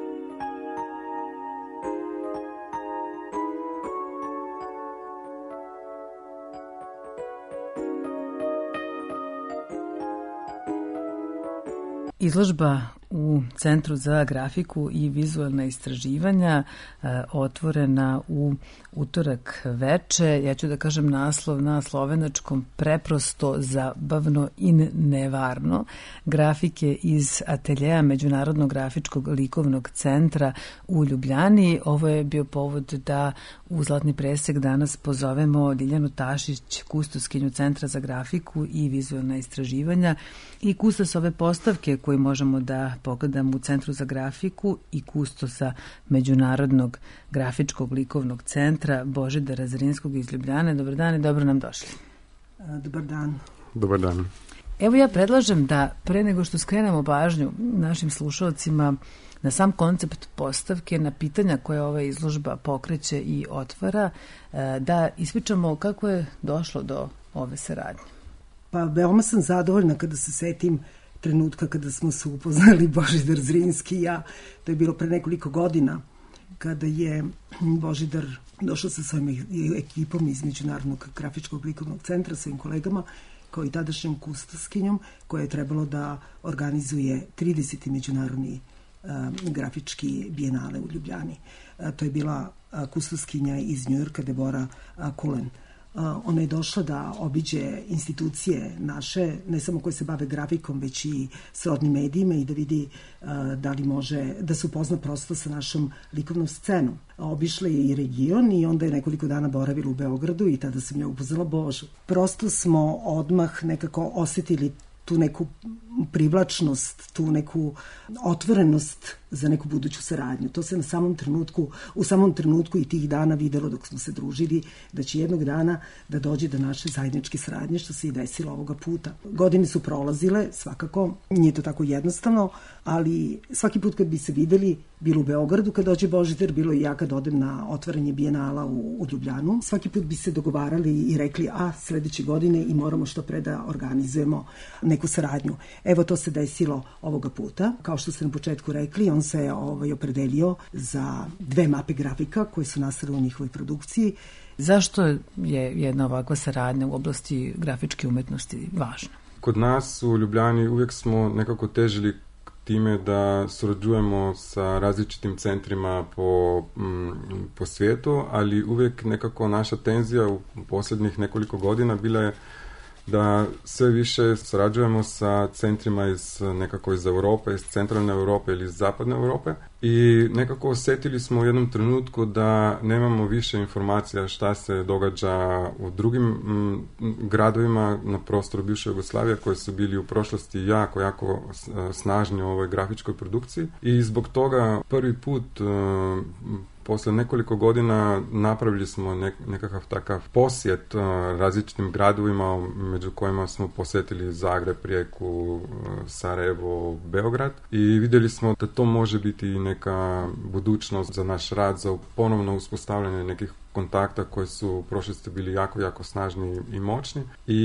Izložba u Centru za grafiku i vizualna istraživanja e, otvorena u utorak veče. Ja ću da kažem naslov na slovenačkom: preprosto, zabavno i nevarno. Grafike iz ateljeja Međunarodnog grafičkog likovnog centra u Ljubljani. Ovo je bio povod da u Zlatni presek danas pozovemo Ljiljanu Tašić, kustoskinju Centra za grafiku i vizualna istraživanja i kustos ove postavke koju možemo da pogledam u Centru za grafiku i kustosa Međunarodnog grafičkog likovnog centra Božidara Zrinskog iz Ljubljane. Dobar dan i dobro nam došli. Dobar dan. Dobar dan. Evo ja predlažem da pre nego što skrenemo pažnju našim slušalcima na sam koncept postavke, na pitanja koje ova izložba pokreće i otvara, da ispričamo kako je došlo do ove saradnje. Pa veoma sam zadovoljna kada se setim trenutka kada smo se upoznali Božidar Zrinski i ja. To je bilo pre nekoliko godina kada je Božidar došao sa svojim ekipom iz Međunarodnog grafičkog likovnog centra, svojim kolegama, kao i tadašnjom kustoskinjom koja je trebalo da organizuje trideseti međunarodni uh, grafički bijenale u Ljubljani. Uh, to je bila uh, kustoskinja iz Njujorka, Debora uh, Kulen. Uh, ona je došla da obiđe institucije naše, ne samo koje se bave grafikom, već i srodnim medijima i da vidi uh, da li može da se upozna prosto sa našom likovnom scenom. Obišla je i region i onda je nekoliko dana boravila u Beogradu i tada sam ja upoznala Božu. Prosto smo odmah nekako osetili tu neku privlačnost, tu neku otvorenost za neku buduću saradnju. To se na samom trenutku, u samom trenutku i tih dana videlo dok smo se družili, da će jednog dana da dođe do naše zajedničke saradnje, što se i desilo ovoga puta. Godine su prolazile, svakako, nije to tako jednostavno, ali svaki put kad bi se videli, bilo u Beogradu kad dođe Božidar, bilo i ja kad odem na otvaranje Bijenala u, u Ljubljanu, svaki put bi se dogovarali i rekli, a sledeće godine i moramo što pre da organizujemo neku saradnju. Evo, to se desilo ovoga puta. Kao što ste na početku rekli, on se ovaj, opredelio za dve mape grafika koje su nastale u njihovoj produkciji. Zašto je jedna ovakva saradnja u oblasti grafičke umetnosti važna? Kod nas u Ljubljani uvijek smo nekako težili time da surađujemo sa različitim centrima po, m, po svijetu, ali uvijek nekako naša tenzija u posljednjih nekoliko godina bila je da sve više surađujemo sa centrima iz nekako iz Europe, iz centralne Europe ili iz zapadne Europe i nekako osjetili smo u jednom trenutku da nemamo više informacija šta se događa u drugim m, gradovima na prostoru bivše Jugoslavije koji su bili u prošlosti jako, jako snažni u ovoj grafičkoj produkciji i zbog toga prvi put m, posle nekoliko godina napravili smo nek, nekakav takav posjet uh, različitim gradovima, među kojima smo posjetili Zagreb, Rijeku, Sarajevo, Beograd i vidjeli smo da to može biti neka budućnost za naš rad, za ponovno uspostavljanje nekih kontakta koji su u prošlosti bili jako, jako snažni i moćni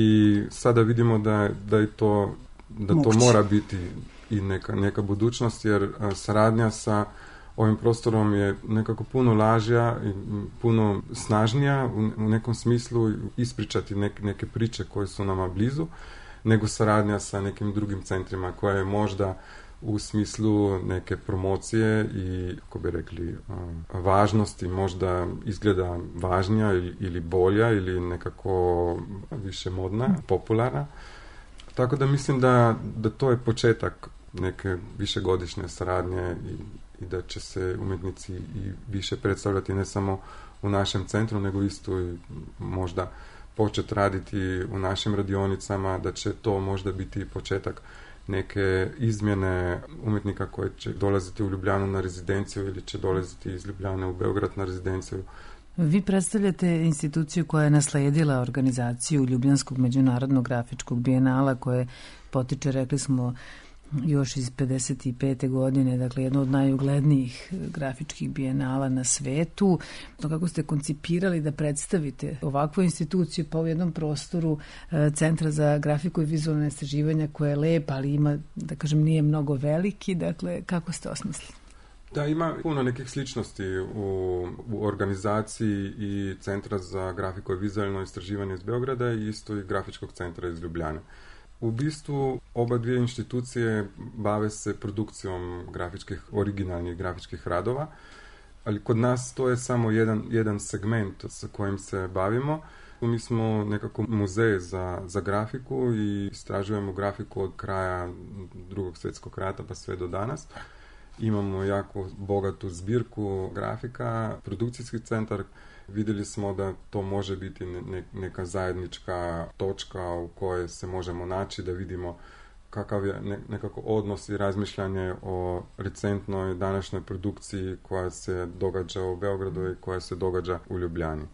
i sada vidimo da, da je to, da to mora biti i neka, neka budućnost jer uh, saradnja sa ovim prostorom je nekako puno lažija i puno snažnija u nekom smislu ispričati neke, neke priče koje su nama blizu, nego saradnja sa nekim drugim centrima koja je možda u smislu neke promocije i, kako bi rekli, važnosti možda izgleda važnija ili bolja ili nekako više modna, popularna. Tako da mislim da, da to je početak neke višegodišnje saradnje i i da će se umjetnici i više predstavljati ne samo u našem centru, nego isto i možda početi raditi u našim radionicama, da će to možda biti početak neke izmjene umjetnika koji će dolaziti u Ljubljanu na rezidenciju ili će dolaziti iz Ljubljane u Beograd na rezidenciju. Vi predstavljate instituciju koja je nasledila organizaciju Ljubljanskog međunarodnog grafičkog bijenala koje potiče, rekli smo, još iz pedeset pete godine, dakle jedno od najuglednijih grafičkih bijenala na svetu. To kako ste koncipirali da predstavite ovakvu instituciju pa u jednom prostoru Centra za grafiku i vizualne istraživanja koje je lep, ali ima, da kažem, nije mnogo veliki, dakle kako ste osmislili? Da, ima puno nekih sličnosti u, u organizaciji i Centra za grafiku i vizualno istraživanje iz Beograda i isto i Grafičkog centra iz Ljubljane. U bistvu oba dvije institucije bave se produkcijom grafičkih, originalnih grafičkih radova, ali kod nas to je samo jedan, jedan segment sa kojim se bavimo. Mi smo nekako muzej za, za grafiku i istražujemo grafiku od kraja Drugog svjetskog rata pa sve do danas. Imamo jako bogatu zbirku grafika, produkcijski centar. Vidjeli smo da to može biti neka zajednička točka u kojoj se možemo naći, da vidimo kakav je nekako odnos i razmišljanje o recentnoj današnjoj produkciji koja se događa u Beogradu i koja se događa u Ljubljani.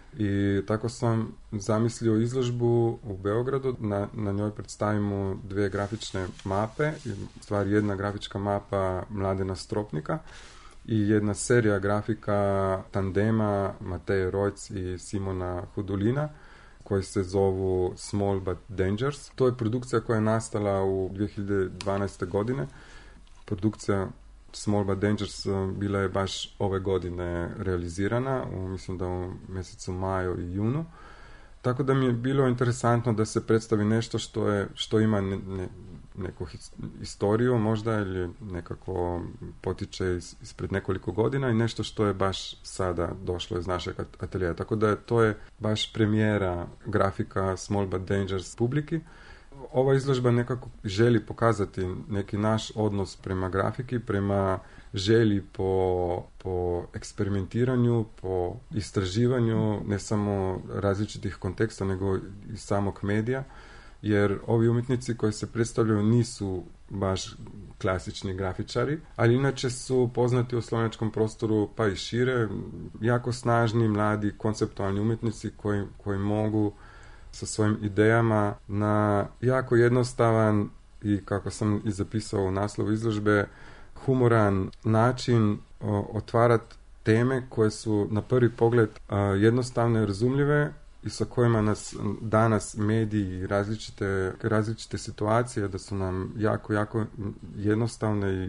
I tako sam zamislio izložbu u Beogradu, na, na njoj predstavimo dvije grafične mape, u stvari jedna grafička mapa Mladena Stropnika i jedna serija grafika tandema Mateje Rojc i Simona Hudulina koji se zovu Small but Dangerous. To je produkcija koja je nastala u dvije hiljade dvanaeste. godine. Produkcija Small but Dangerous bila je baš ove godine realizirana, u, mislim da u mjesecu maju i junu. Tako da mi je bilo interesantno da se predstavi nešto što, je, što ima ne, ne, neku historiju možda ili nekako potiče iz, ispred nekoliko godina i nešto što je baš sada došlo iz našeg ateljea. Tako da je, to je baš premijera grafika Small but Dangerous publiki. Ova izložba nekako želi pokazati neki naš odnos prema grafiki, prema želji po, po eksperimentiranju, po istraživanju ne samo različitih konteksta nego i samog medija, jer ovi umjetnici koji se predstavljaju nisu baš klasični grafičari, ali inače su poznati u slovenačkom prostoru pa i šire, jako snažni, mladi, konceptualni umjetnici koji, koji mogu sa svojim idejama na jako jednostavan i, kako sam i zapisao u naslovu izložbe, humoran način otvarati teme koje su na prvi pogled a, jednostavne i razumljive i sa kojima nas danas mediji i različite, različite situacije da su nam jako, jako jednostavne i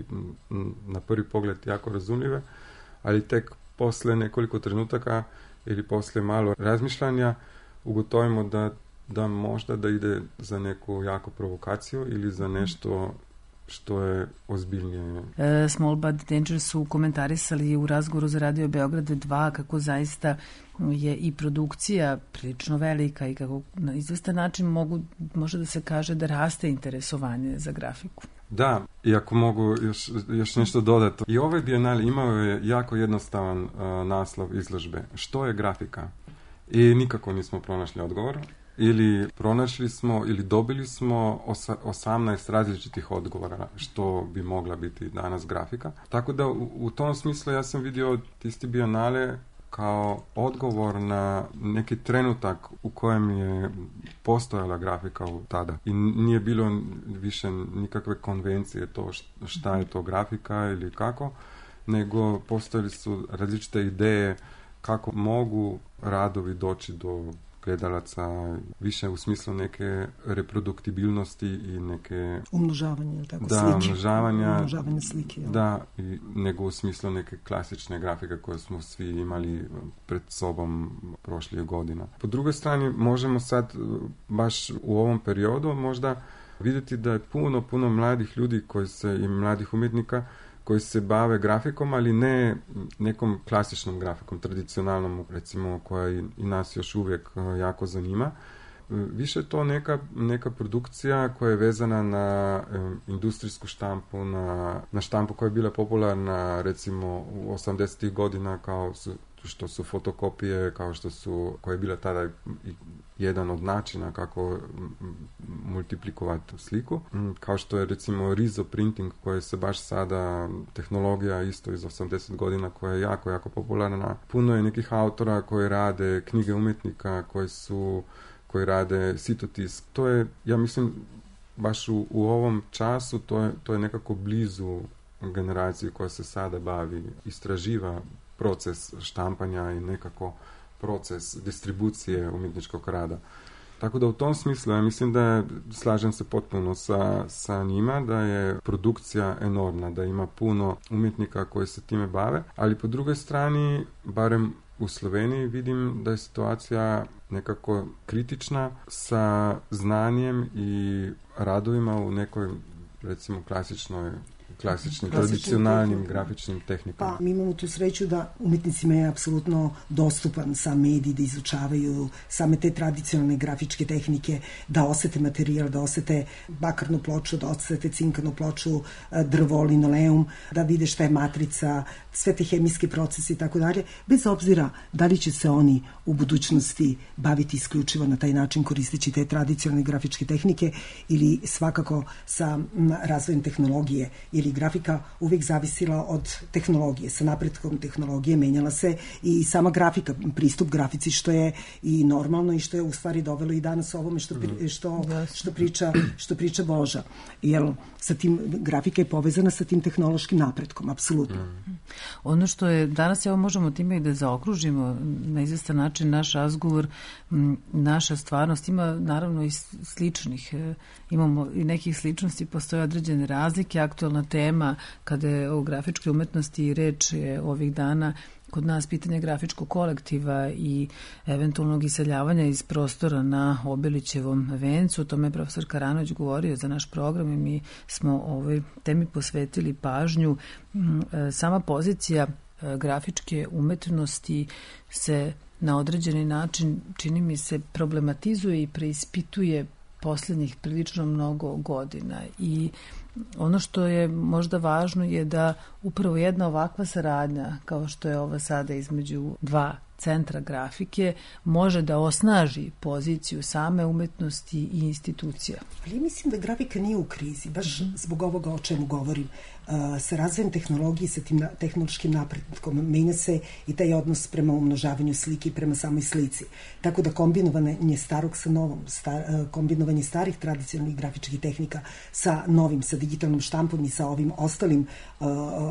na prvi pogled jako razumljive, ali tek posle nekoliko trenutaka ili posle malo razmišljanja ugotovimo da, da možda da ide za neku jako provokaciju ili za nešto što je ozbiljnije. E, Small But Danger su komentarisali u razgovoru za Radio Beograd dva kako zaista je i produkcija prilično velika i kako na izvestan način mogu, može da se kaže da raste interesovanje za grafiku. Da, i ako mogu još, još nešto dodati. I ovaj bijenal imao je jako jednostavan uh, naslov izložbe. Što je grafika? I nikako nismo pronašli odgovor. Ili pronašli smo, ili dobili smo osa, osamnaest različitih odgovora što bi mogla biti danas grafika. Tako da u, u tom smislu ja sam vidio isti bijenale kao odgovor na neki trenutak u kojem je postojala grafika u tada. I nije bilo više nikakve konvencije to šta je to grafika ili kako, nego postojali su različite ideje kako mogu radovi doći do gledalaca, više u smislu neke reproduktibilnosti i neke... Umnožavanja, tako, da, slike. Umnožavanja, umnožavanja slike. Ja. Da, i, nego u smislu neke klasične grafike koje smo svi imali pred sobom prošlih godina. Po drugoj strani, možemo sad, baš u ovom periodu, možda vidjeti da je puno, puno mladih ljudi koji se, i mladih umjetnika koji se bave grafikom, ali ne nekom klasičnom grafikom, tradicionalnom, recimo, koja i, i nas još uvijek jako zanima. Više je to neka, neka produkcija koja je vezana na um, industrijsku štampu, na, na štampu koja je bila popularna, recimo, u osamdesetih godina, kao su, što su fotokopije, kao što su, koja je bila tada i jedan od načina kako multiplikovati sliku, kao što je recimo rizo printing, koja se baš sada tehnologija isto iz osamdesetih godina koja je jako, jako popularna. Puno je nekih autora koji rade knjige umjetnika, koji su koji rade sitotisk. To je, ja mislim, baš u, u ovom času to je, to je nekako blizu generaciji koja se sada bavi, istraživa proces štampanja i nekako proces distribucije umjetničkog rada. Tako da u tom smislu ja mislim da je, slažem se potpuno sa, sa njima, da je produkcija enormna, da ima puno umjetnika koji se time bave, ali po drugoj strani, barem u Sloveniji, vidim da je situacija nekako kritična sa znanjem i radovima u nekoj, recimo, klasičnoj klasičnim, tradicionalnim grafičnim tehnikama. Pa, mi imamo tu sreću da umjetnicima je apsolutno dostupan sam medij, da izučavaju same te tradicionalne grafičke tehnike, da osete materijal, da osete bakarnu ploču, da osete cinkanu ploču, drvo, linoleum, da vide šta je matrica, sve te hemijske procese i tako dalje, bez obzira da li će se oni u budućnosti baviti isključivo na taj način koristeći te tradicionalne grafičke tehnike ili svakako sa razvojem tehnologije, ili grafika uvijek zavisila od tehnologije. Sa napretkom tehnologije menjala se i sama grafika, pristup grafici, što je i normalno i što je u stvari dovelo i danas ovome što, što, što, priča, što priča Boža. Jel, sa tim, grafika je povezana sa tim tehnološkim napretkom, apsolutno. Mm. Ono što je, danas evo možemo time i da zaokružimo na izvestan način naš razgovor, naša stvarnost ima naravno i sličnih, imamo i nekih sličnosti, postoje određene razlike. Aktualna tema kada je o grafičkoj umetnosti reč je ovih dana kod nas pitanje grafičkog kolektiva i eventualnog iseljavanja iz prostora na Obilićevom vencu. O tome je profesor Karanović govorio za naš program i mi smo ovoj temi posvetili pažnju. Sama pozicija grafičke umetnosti se na određeni način, čini mi se, problematizuje i preispituje posljednjih prilično mnogo godina i ono što je možda važno je da upravo jedna ovakva saradnja, kao što je ova sada između dva centra grafike može da osnaži poziciju same umetnosti i institucija. Ali ja mislim da grafika nije u krizi, baš zbog ovoga o čemu govorim. Uh, sa razvojem tehnologije, sa tim na, tehnološkim napretkom menja se i taj odnos prema umnožavanju slike i prema samoj slici. Tako da kombinovanje starog sa novom, star, uh, kombinovanje starih tradicionalnih grafičkih tehnika sa novim, sa digitalnom štampom i sa ovim ostalim uh,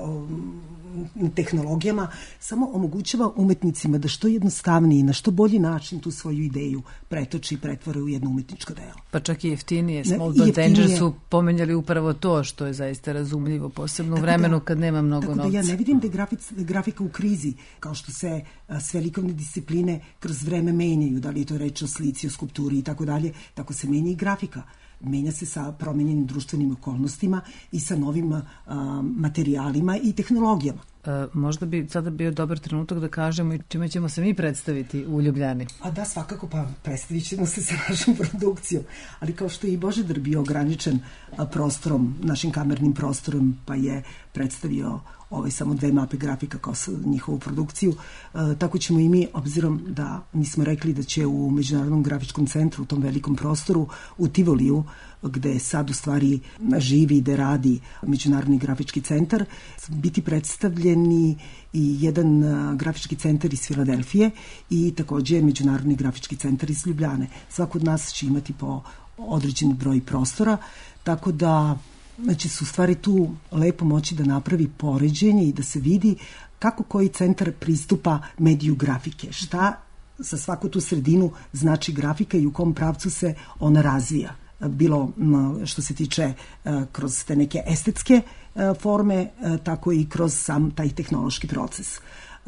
tehnologijama samo omogućava umetnicima da što jednostavniji, na što bolji način tu svoju ideju pretoči i pretvore u jedno umetničko delo. Pa čak i jeftinije. Small Dot Angels su pomenjali upravo to što je zaista razumljivo, posebno u vremenu kad nema mnogo novca. Tako da ja ne vidim da je grafic, grafika u krizi, kao što se a, sve likovne discipline kroz vreme menjaju, da li je to reč o slici, o skulpturi i tako dalje, tako se menja i grafika. Menja se sa promenjenim društvenim okolnostima i sa novim a, materijalima i tehnologijama. E, možda bi sada bio dobar trenutak da kažemo i čime ćemo se mi predstaviti u Ljubljani. A da, svakako, pa predstavit ćemo se sa našom produkcijom. Ali kao što je i Božidar bio ograničen a, prostorom, našim kamernim prostorom, pa je predstavio ovaj, samo dve mape grafika kao njihovu produkciju, e, tako ćemo i mi, obzirom da nismo rekli da će u Međunarodnom grafičkom centru, u tom velikom prostoru, u Tivoliju, gde sad u stvari živi, gde radi Međunarodni grafički centar, biti predstavljeni i jedan grafički centar iz Filadelfije i takođe Međunarodni grafički centar iz Ljubljane. Svako od nas će imati po određeni broj prostora, tako da znači, su u stvari tu lepo moći da napravi poređenje i da se vidi kako koji centar pristupa mediju grafike, šta za svaku tu sredinu znači grafika i u kom pravcu se ona razvija. Bilo što se tiče kroz te neke estetske forme, tako i kroz sam taj tehnološki proces.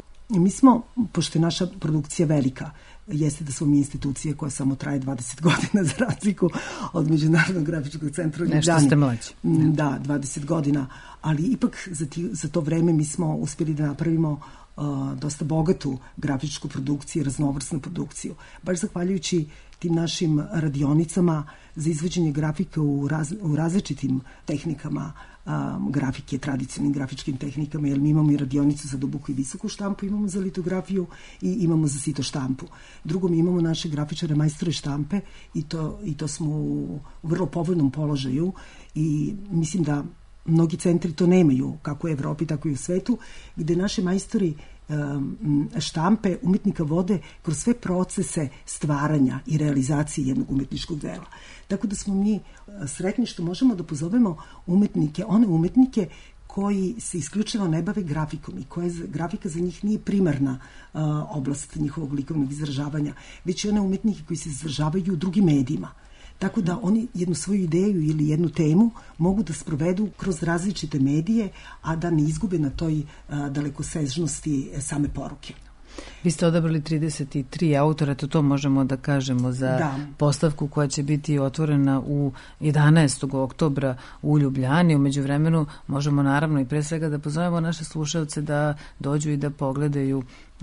Mi smo, pošto je naša produkcija velika, jeste da smo mi institucije koja samo traje dvadeset godina za razliku od Međunarodnog grafičkog centra u Ljubljani. Nešto ste mlađi. Da, dvadeset godina, ali ipak za, ti, za to vreme mi smo uspjeli da napravimo uh, dosta bogatu grafičku produkciju, raznovrsnu produkciju. Baš zahvaljujući tim našim radionicama za izvođenje grafika u, raz, u različitim tehnikama um, grafike, tradicionalnim grafičkim tehnikama, jer mi imamo i radionicu za duboku i visoku štampu, imamo za litografiju i imamo za sito štampu. Drugo, mi imamo naše grafičare majstore štampe i to, i to smo u, u vrlo povoljnom položaju i mislim da mnogi centri to nemaju, kako u Evropi, tako i u svetu, gde naši majstori štampe umetnika vode kroz sve procese stvaranja i realizacije jednog umetničkog dela. Tako da smo mi sretni što možemo da pozovemo umetnike, one umetnike koji se isključivo ne bave grafikom i koja grafika za njih nije primarna uh, oblast njihovog likovnog izražavanja, već i one umetnike koji se izražavaju u drugim medijima. Tako da oni jednu svoju ideju ili jednu temu mogu da sprovedu kroz različite medije, a da ne izgube na toj a, dalekosežnosti same poruke. Vi ste odabrali trideset tri autora, to to možemo da kažemo za da. Postavku koja će biti otvorena u jedanaestog oktobra u Ljubljani. U međuvremenu možemo naravno i pre svega da pozovemo naše slušalce da dođu i da pogledaju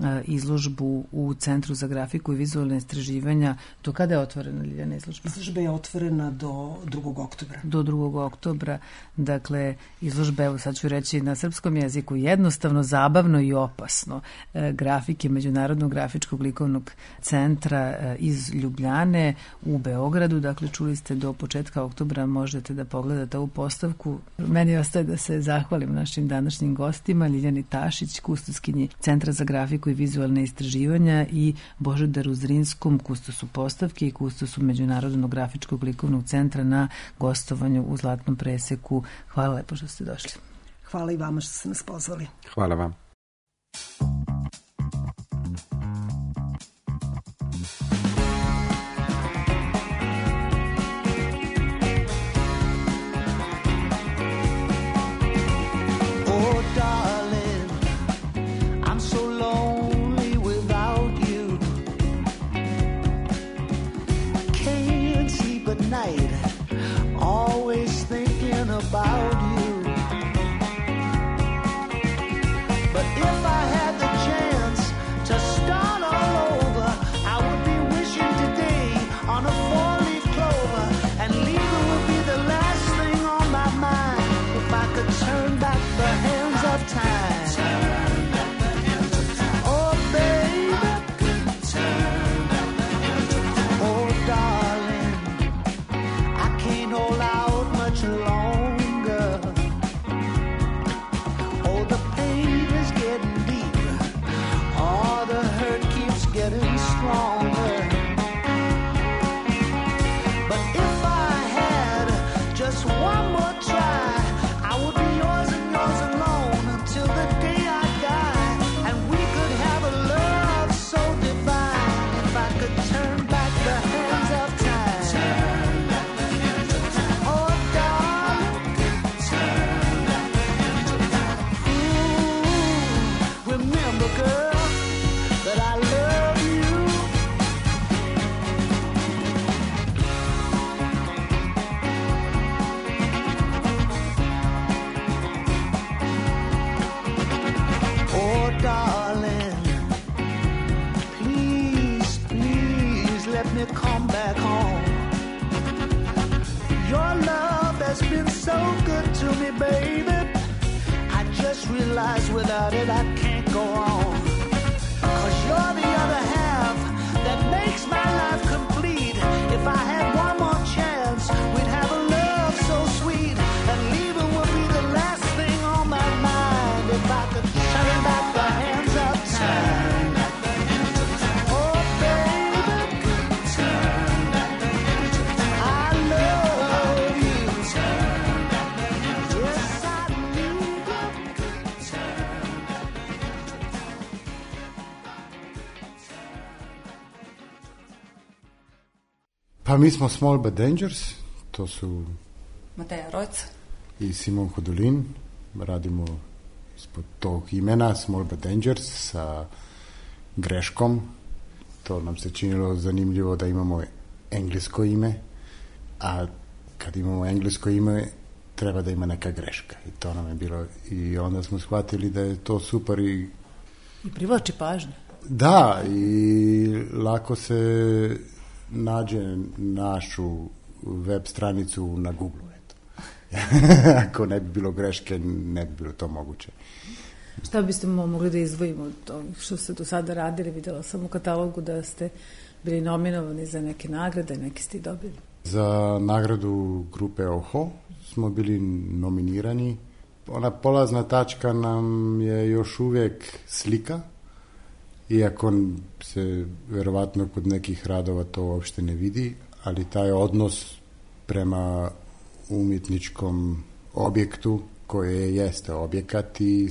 izložbu u Centru za grafiku i vizualne istraživanja. Do kada je otvorena, Ljiljana, izložba? Izložba je otvorena do drugog oktobra. Do drugog oktobra. Dakle, izložba, evo sad ću reći na srpskom jeziku, jednostavno, zabavno i opasno. E, grafike Međunarodnog grafičkog likovnog centra e, iz Ljubljane u Beogradu. Dakle, čuli ste do početka oktobra, možete da pogledate ovu postavku. Meni ostaje da se zahvalim našim današnjim gostima, Ljiljani Tašić, kustoskinji Centra za grafiku i vizualne istraživanja, i Božidaru Zrinskom, kustosu postavke i kustosu Međunarodnog grafičkog likovnog centra, na gostovanju u Zlatnom preseku. Hvala lepo što ste došli. Hvala i vama što ste nas pozvali. Hvala vam. About you, but if I had the me come back home. Your love has been so good to me, baby. I just realized without it I can't go on. 'Cause you're the other half that makes my life complete. If I had one more chance, we'd have a love so sweet, and leaving would be the last thing on my mind. If I could turn back the hands of time. Oh, baby, turn back the hands of time. I love you. Turn back the hands of time. Yes, I need you. Turn back the hands of time. Pa mi smo Small But Dangerous, to su Mateja Rojc i Simon Hodulin, radimo ispod tog imena Small But Dangerous sa greškom. To nam se činilo zanimljivo da imamo englesko ime, a kad imamo englesko ime treba da ima neka greška i to nam je bilo, i onda smo shvatili da je to super i I privlači pažnju. da, i lako se nađe našu web stranicu na Google, eto. Ako ne bi bilo greške, ne bi bilo to moguće. Šta biste mogli da izdvojimo od toga što ste do sada radili? Videla sam u katalogu da ste bili nominovani za neke nagrade, neke ste i dobili. Za nagradu grupe Oho smo bili nominirani. Ona polazna tačka nam je još uvijek slika, iako se verovatno kod nekih radova to uopšte ne vidi, ali taj odnos prema umjetničkom objektu koje jeste objekat i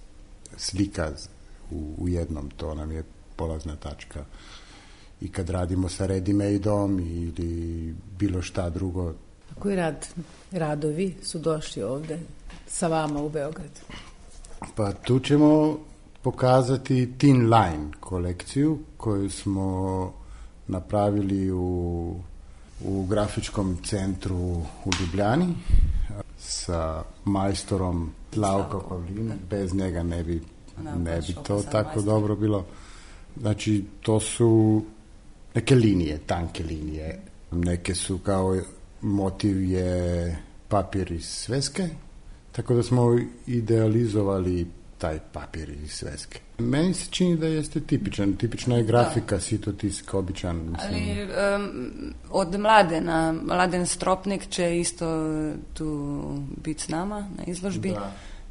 slika u, u jednom, to nam je polazna tačka. I kad radimo sa ready-made-om ili bilo šta drugo. Koji rad, radovi su došli ovde sa vama u Beograd? Pa tu ćemo pokazati Thin Line kolekciju koju smo napravili u, u grafičkom centru u Ljubljani sa majstorom Slavko Pavlin. Bez njega ne bi, ne bi to tako dobro bilo. Znači, to su neke linije, tanke linije. Neke su kao motiv je papir iz sveske, tako da smo idealizovali taj papir iz sveske. Meni se čini da jeste tipičan. Tipična je grafika, sitotisk, običan. Mislim. Ali um, od Mladena, Mladen Stropnik će isto tu biti s nama na izložbi. Da.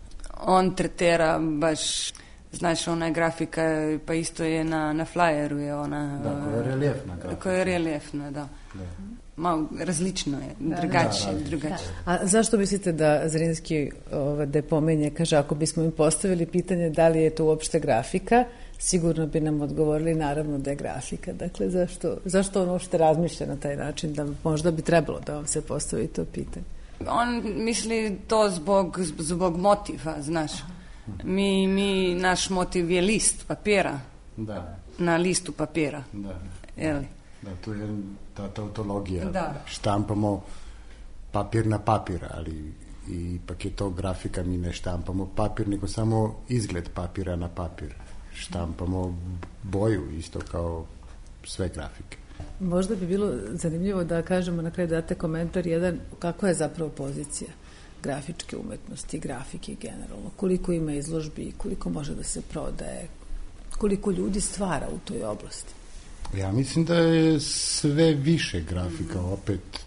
On tretira baš, znaš, ona je grafika, pa isto je na, na flyeru je ona. Da, koja je reljefna grafika. Koja je reljefna, da. Da. Malo različno je, drugačije. Da, drugačije. A zašto mislite da Zrinski ova, da pomenje, kaže, ako bismo im postavili pitanje da li je to uopšte grafika, sigurno bi nam odgovorili naravno da je grafika. Dakle, zašto, zašto on uopšte razmišlja na taj način, da možda bi trebalo da vam se postavi to pitanje? On misli to zbog, zbog motiva, znaš. Mi, mi, naš motiv je list papira. Da. Na listu papira. Da. Jeli? Da, to je ta tautologija. Da. Štampamo papir na papir, ali ipak je to grafika, mi ne štampamo papir, nego samo izgled papira na papir. Štampamo boju, isto kao sve grafike. Možda bi bilo zanimljivo da kažemo na kraju, date komentar jedan, kako je zapravo pozicija grafičke umetnosti, grafike generalno, koliko ima izložbi, koliko može da se prodaje, koliko ljudi stvara u toj oblasti. Ja mislim da je sve više grafika, opet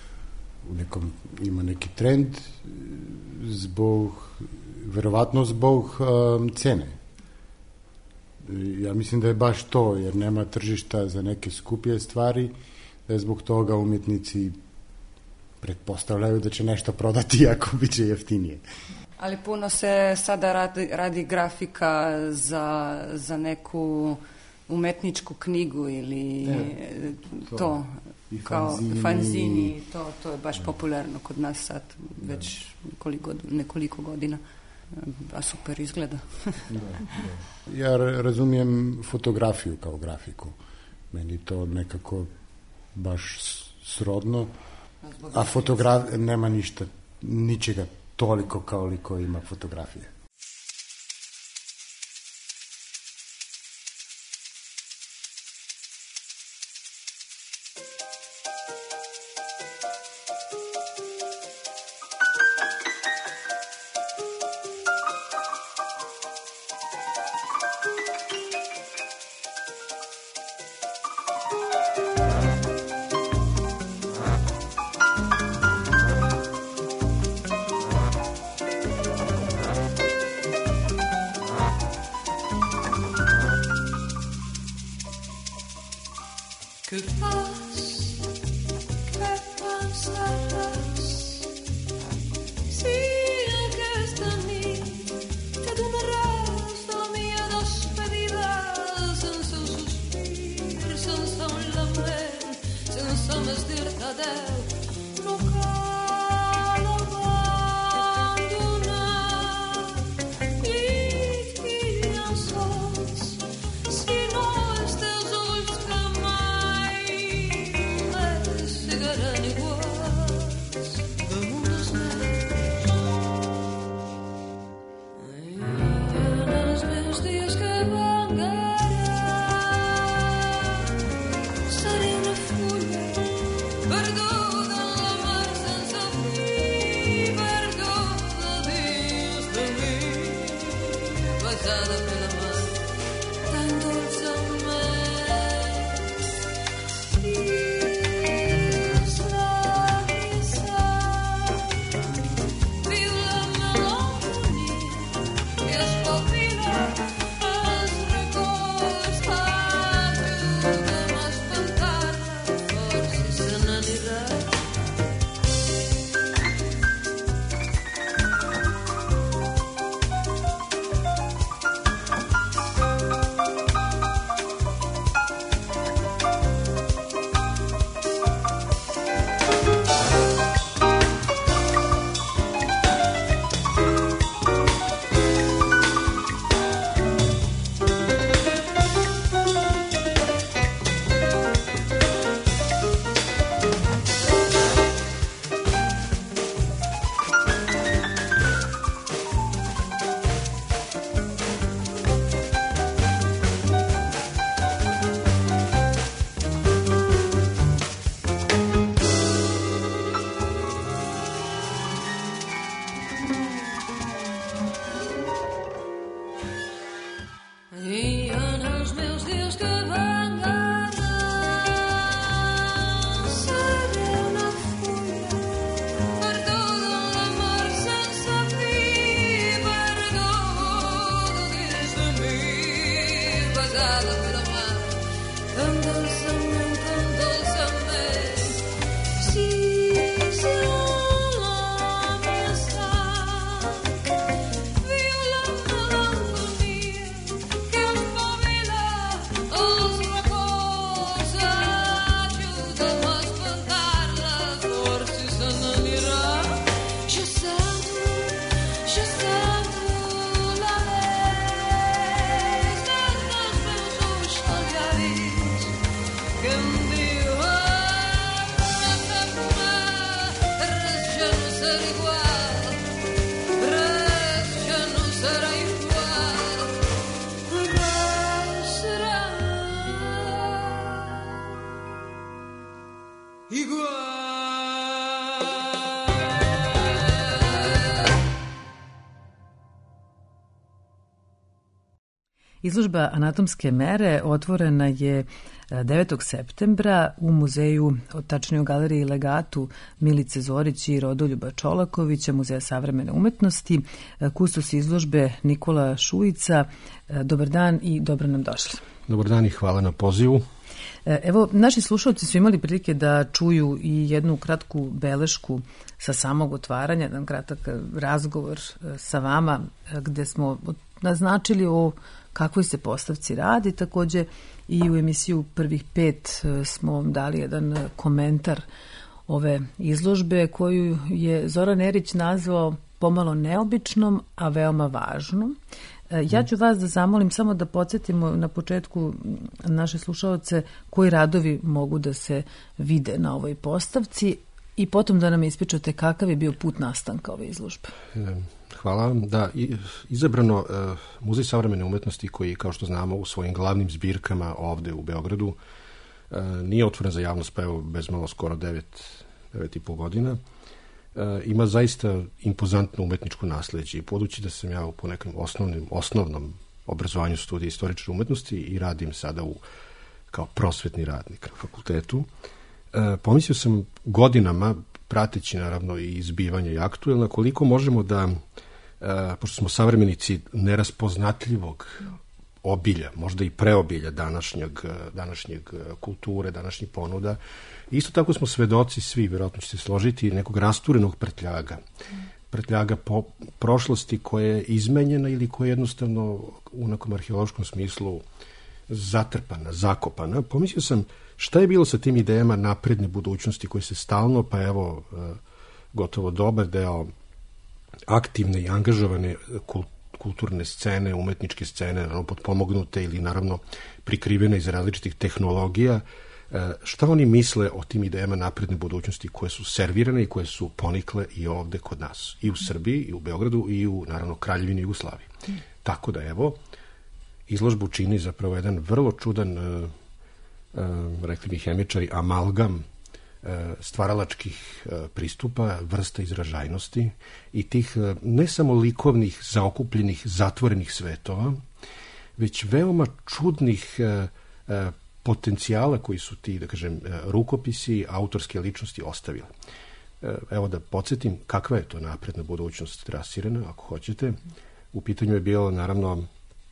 u nekom, ima neki trend zbog, verovatno zbog um, cene. Ja mislim da je baš to, jer nema tržišta za neke skupije stvari, da je zbog toga umjetnici pretpostavljaju da će nešto prodati ako biće jeftinije. Ali puno se sada radi, radi grafika za, za neku umetničku knjigu ili ne, to, to kao fanzini, fanzini to, to je baš ne. popularno kod nas sad već nekoliko, nekoliko godina, a super izgleda. Da, da. Ja razumijem fotografiju kao grafiku, meni to nekako baš srodno, a fotograf nema ništa, ničega toliko kao liko ima fotografije. ¿Qué pasa? ¿Qué pasarás? Si aquesta nit te donaràs de la mia despedida sense un sospir, sense un lament, sense més dir-te adeu. No cal abandonar llit i llençols, sinó els teus ulls que mai més sigueren iguals damunt dels meus. I en els meus dies que vengaran seré una fulla perduda en la mar sense fi, perduda dins de mi, besada per la mar tan dolçament. I els llavis viu la melancolia que espavila els records. Ajuda'm a espantar-la, força se n'anirà. I en els meus dies que vengaran seré una fulla perduda en la mar sense fi, perduda dins de mi, besada per la mar tan dolçament, tan dolçament. Si, si en la meva sang viu la melancolia que espavila els records. Ajuda'm a espantar-la, força se n'anirà. Jo sento, jo sento la més des dels meus ulls tallaris que em diuen no sap mai, res ja no serà igual, res ja no serà igual, res serà igual. Izložba Anatomske mere otvorena je devetog septembra u muzeju, tačnije u galeriji Legatu Milice Zorić i Rodoljuba Čolakovića, Muzeja savremene umetnosti. Kustos izložbe Nikola Šujica. Dobar dan i dobro nam došli. Dobar dan i hvala na pozivu. Evo, naši slušalci su imali prilike da čuju i jednu kratku belešku sa samog otvaranja, jedan kratak razgovor sa vama gde smo naznačili o kakvoj se postavci radi. Takođe i u emisiju Prvih pet smo vam dali jedan komentar ove izložbe koju je Zoran Erić nazvao pomalo neobičnom, a veoma važnom. Ja ću vas da zamolim samo da podsjetimo na početku naše slušaoce koji radovi mogu da se vide na ovoj postavci i potom da nam ispričate kakav je bio put nastanka ove izložbe. Hvala vam. Da, izabrano Muzej savremene umetnosti koji, kao što znamo, u svojim glavnim zbirkama ovde u Beogradu nije otvoren za javnost, pa evo bezmalo skoro devet, devet i pol godina. Ima zaista impozantno umetničko nasleđe i podući da sam ja po nekom osnovnim, osnovnom obrazovanju studija istorične umetnosti i radim sada u, kao prosvetni radnik na fakultetu. Pomislio sam godinama, prateći naravno i izbivanje i aktuelna, koliko možemo da, pošto smo savremenici neraspoznatljivog obilja, možda i preobilja današnjeg, današnjeg kulture, današnjih ponuda. Isto tako smo svedoci svi, vjerojatno će se složiti, nekog rasturenog prtljaga. Prtljaga po prošlosti koja je izmenjena ili koja je jednostavno u nekom arheološkom smislu zatrpana, zakopana. Pomislio sam šta je bilo sa tim idejama napredne budućnosti koje se stalno, pa evo, gotovo dobar deo aktivne i angažovane kulturne scene, umetničke scene, naravno potpomognute ili naravno prikrivene iz različitih tehnologija. Šta oni misle o tim idejama napredne budućnosti koje su servirane i koje su ponikle i ovde kod nas, i u Srbiji, i u Beogradu, i u, naravno, Kraljevini Jugoslaviji. Tako da, evo, izložbu čini zapravo jedan vrlo čudan, uh, uh, rekli bi hemičari, amalgam uh, stvaralačkih uh, pristupa, vrsta izražajnosti i tih uh, ne samo likovnih, zaokupljenih, zatvorenih svetova, već veoma čudnih uh, uh, potencijala koji su ti, da kažem, rukopisi, autorske ličnosti ostavile. Evo da podsjetim kakva je to napredna budućnost trasirana, ako hoćete. U pitanju je bilo, naravno,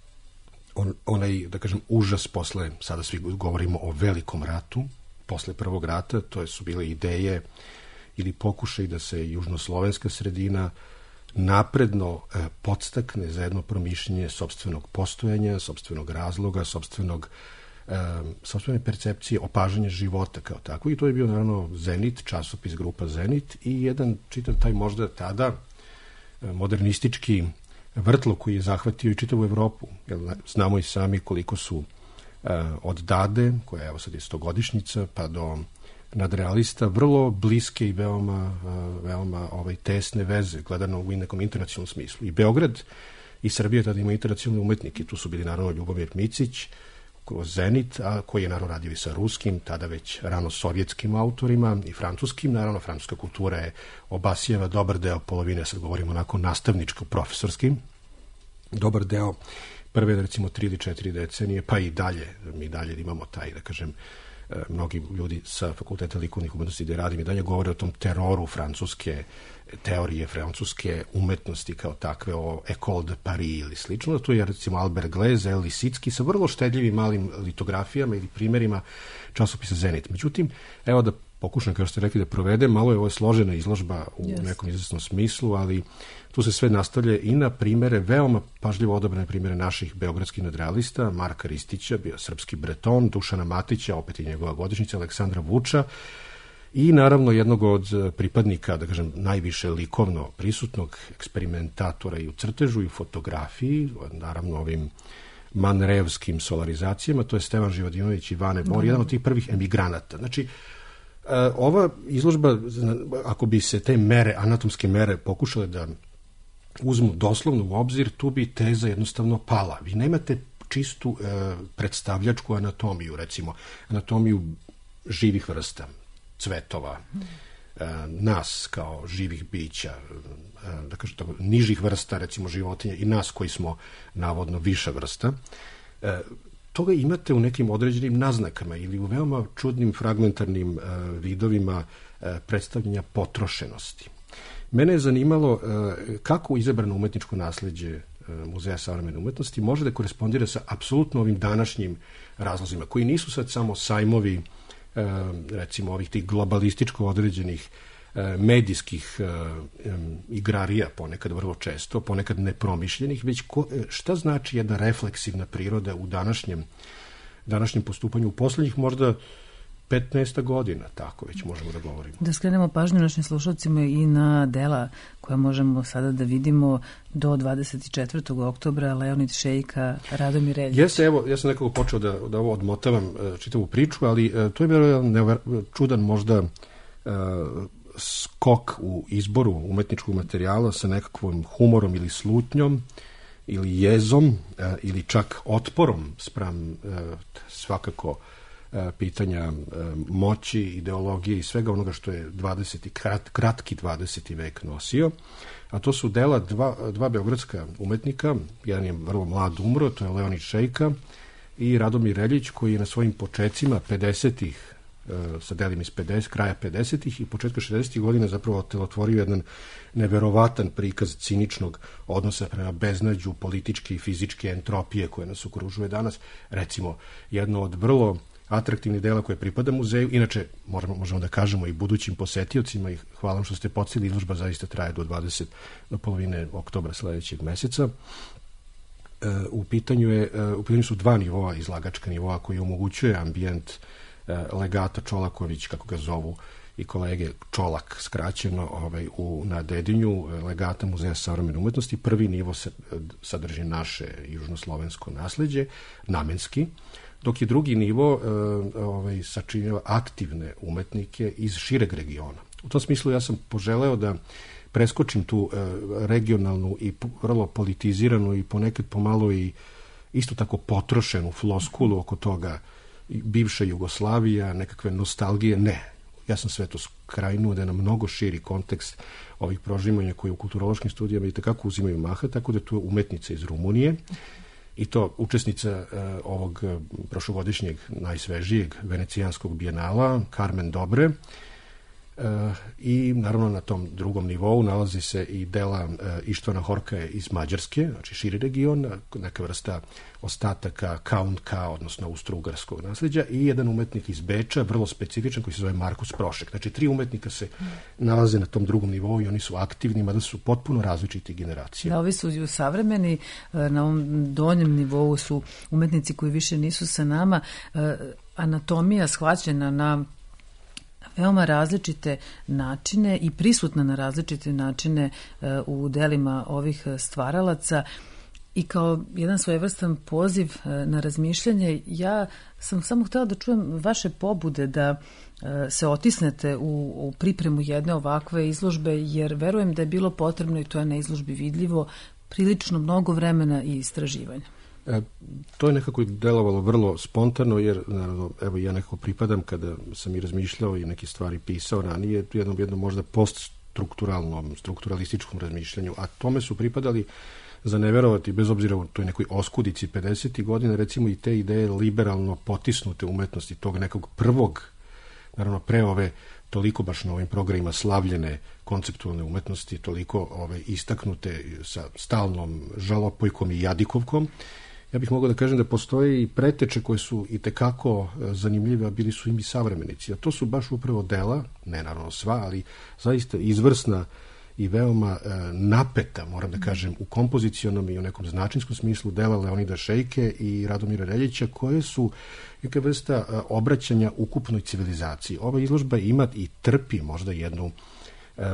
on, onaj, da kažem, užas posle, sada svi govorimo o velikom ratu, posle prvog rata, to su bile ideje ili pokušaj da se južnoslovenska sredina napredno eh, podstakne za jedno promišljenje sopstvenog postojanja, sopstvenog razloga, sopstvenog sopstvene percepcije, opažanje života kao tako. I to je bio, naravno, Zenit, časopis grupa Zenit i jedan čitav taj možda tada modernistički vrtlog koji je zahvatio i čitavu Evropu. Jer znamo i sami koliko su uh, od Dade, koja je evo sad je stogodišnjica, pa do nadrealista, vrlo bliske i veoma, uh, veoma ovaj, tesne veze, gledano u nekom internacionalnom smislu. I Beograd i Srbija tada ima internacionalne umetnike. Tu su bili, naravno, Ljubomir Micić, kroz Zenit, a koji je naravno radio i sa ruskim, tada već rano sovjetskim autorima i francuskim. Naravno, francuska kultura je obasijeva dobar deo polovine, sad govorimo onako nastavničko-profesorskim, dobar deo prve, recimo, tri ili četiri decenije, pa i dalje, mi dalje imamo taj, da kažem, mnogi ljudi sa fakulteta likovnih umetnosti gde radim i dalje govore o tom teroru francuske teorije, francuske umetnosti kao takve, o École de Paris ili slično. Tu je, recimo, Albert Glaise, Lisicki, sa vrlo štedljivim malim litografijama ili primerima časopisa Zenit. Međutim, evo da pokušam, kao što ste rekli, da provedem, malo je ovo složena izložba u yes. nekom izvesnom smislu, ali tu se sve nastavlja i na primere, veoma pažljivo odabrane primere naših beogradskih nadrealista, Marka Ristića, bio srpski Breton, Dušana Matića, opet i njegova godišnjica, Aleksandra Vuča, i naravno jednog od pripadnika, da kažem, najviše likovno prisutnog eksperimentatora i u crtežu i u fotografiji, naravno ovim manrevskim solarizacijama, to je Stevan Živodinović i Vane Bor, mm. jedan od tih prvih emigranata. Znači, ova izložba, ako bi se te mere, anatomske mere pokušale da uzmu doslovno u obzir, tu bi teza jednostavno pala. Vi nemate čistu e, predstavljačku anatomiju, recimo, anatomiju živih vrsta, cvetova, e, nas kao živih bića, e, da kažem tako, nižih vrsta, recimo životinja, i nas koji smo navodno viša vrsta. E, toga imate u nekim određenim naznakama ili u veoma čudnim fragmentarnim uh, vidovima uh, predstavljanja potrošenosti. Mene je zanimalo uh, kako izabrano umetničko nasleđe uh, Muzeja savremene umetnosti može da korespondira sa apsolutno ovim današnjim razlozima, koji nisu sad samo sajmovi uh, recimo ovih tih globalističko određenih medijskih um, igrarija, ponekad vrlo često, ponekad nepromišljenih, već ko, šta znači jedna refleksivna priroda u današnjem, današnjem postupanju u poslednjih možda petnaest godina, tako već možemo da govorimo. Da skrenemo pažnju našim slušalcima i na dela koja možemo sada da vidimo do dvadeset četvrtog oktobra, Leonid Šejka, Radomir Reljić. Jeste, evo, ja sam nekako počeo da, da ovo odmotavam uh, čitavu priču, ali uh, to je bio čudan možda uh, skok u izboru umetničkog materijala sa nekakvom humorom ili slutnjom ili jezom e, ili čak otporom spram e, svakako e, pitanja e, moći, ideologije i svega onoga što je dvadeseti krat, kratki dvadeseti vek nosio. A to su dela dva, dva beogradska umetnika, jedan je vrlo mlad umro, to je Leonid Šejka, i Radomir Reljić, koji je na svojim počecima pedesetih sa delima iz pedeset, kraja pedesetih i početka šezdesetih godina zapravo telotvorio jedan neverovatan prikaz ciničnog odnosa prema beznađu, političke i fizičke entropije koje nas okružuje danas. Recimo, jedno od vrlo atraktivnih dela koje pripada muzeju, inače možemo, možemo da kažemo i budućim posetiocima, i hvala vam što ste podsjetili, izložba zaista traje do dvadeset do polovine oktobra sledećeg meseca. E, u pitanju je u pitanju su dva nivoa, izlagačka nivoa koji omogućuje ambijent e, legata Čolaković, kako ga zovu i kolege, Čolak skraćeno, ovaj, u, na Dedinju, legata Muzeja savremene umetnosti. Prvi nivo se, sadrži naše južnoslovensko nasleđe, namenski, dok je drugi nivo e, ovaj, sačinjava aktivne umetnike iz šireg regiona. U tom smislu ja sam poželeo da preskočim tu e, regionalnu i vrlo politiziranu i ponekad pomalo i isto tako potrošenu floskulu oko toga bivša Jugoslavija, nekakve nostalgije. Ne, ja sam sve to skrajnuo da je na mnogo širi kontekst ovih prožimanja koji u kulturološkim studijama i tekako uzimaju maha, tako da tu je umetnica iz Rumunije, i to učesnica uh, ovog uh, prošlogodišnjeg najsvežijeg venecijanskog bijenala, Carmen Dobre. Uh, I naravno na tom drugom nivou nalazi se i dela uh, Ištvana Horkaje iz Mađarske, znači širi region, neka vrsta ostataka Kauntka, odnosno austro-ugarskog nasleđa, i jedan umetnik iz Beča, vrlo specifičan, koji se zove Markus Prošek. Znači tri umetnika se nalaze na tom drugom nivou i oni su aktivni, mada su potpuno različiti generacije. Da, ovi su savremeni, na ovom donjem nivou su umetnici koji više nisu sa nama. Anatomija shvaćena na veoma različite načine i prisutna na različite načine u delima ovih stvaralaca, i kao jedan svojevrstan poziv na razmišljanje. Ja sam samo htela da čujem vaše pobude da se otisnete u, u pripremu jedne ovakve izložbe, jer verujem da je bilo potrebno, i to je na izložbi vidljivo, prilično mnogo vremena i istraživanja. E, to je nekako delovalo vrlo spontano, jer naravno, evo ja nekako pripadam, kada sam i razmišljao i neke stvari pisao ranije, jednom, jednom možda poststrukturalnom, strukturalističkom razmišljanju, a tome su pripadali, za neverovati, bez obzira u toj nekoj oskudici pedesetih godina, recimo i te ideje liberalno potisnute umetnosti, tog nekog prvog, naravno pre ove toliko baš na ovim programima slavljene konceptualne umetnosti, toliko ove istaknute sa stalnom žalopojkom i jadikovkom. Ja bih mogao da kažem da postoje i preteče koje su i tekako zanimljive, a bili su im i savremenici. A to su baš upravo dela, ne naravno sva, ali zaista izvrsna i veoma e, napeta, moram da kažem, u kompozicionom i u nekom značinskom smislu dela Leonida Šejke i Radomira Reljića, koje su neka vrsta e, obraćanja ukupnoj civilizaciji. Ova izložba ima i trpi možda jednu, e,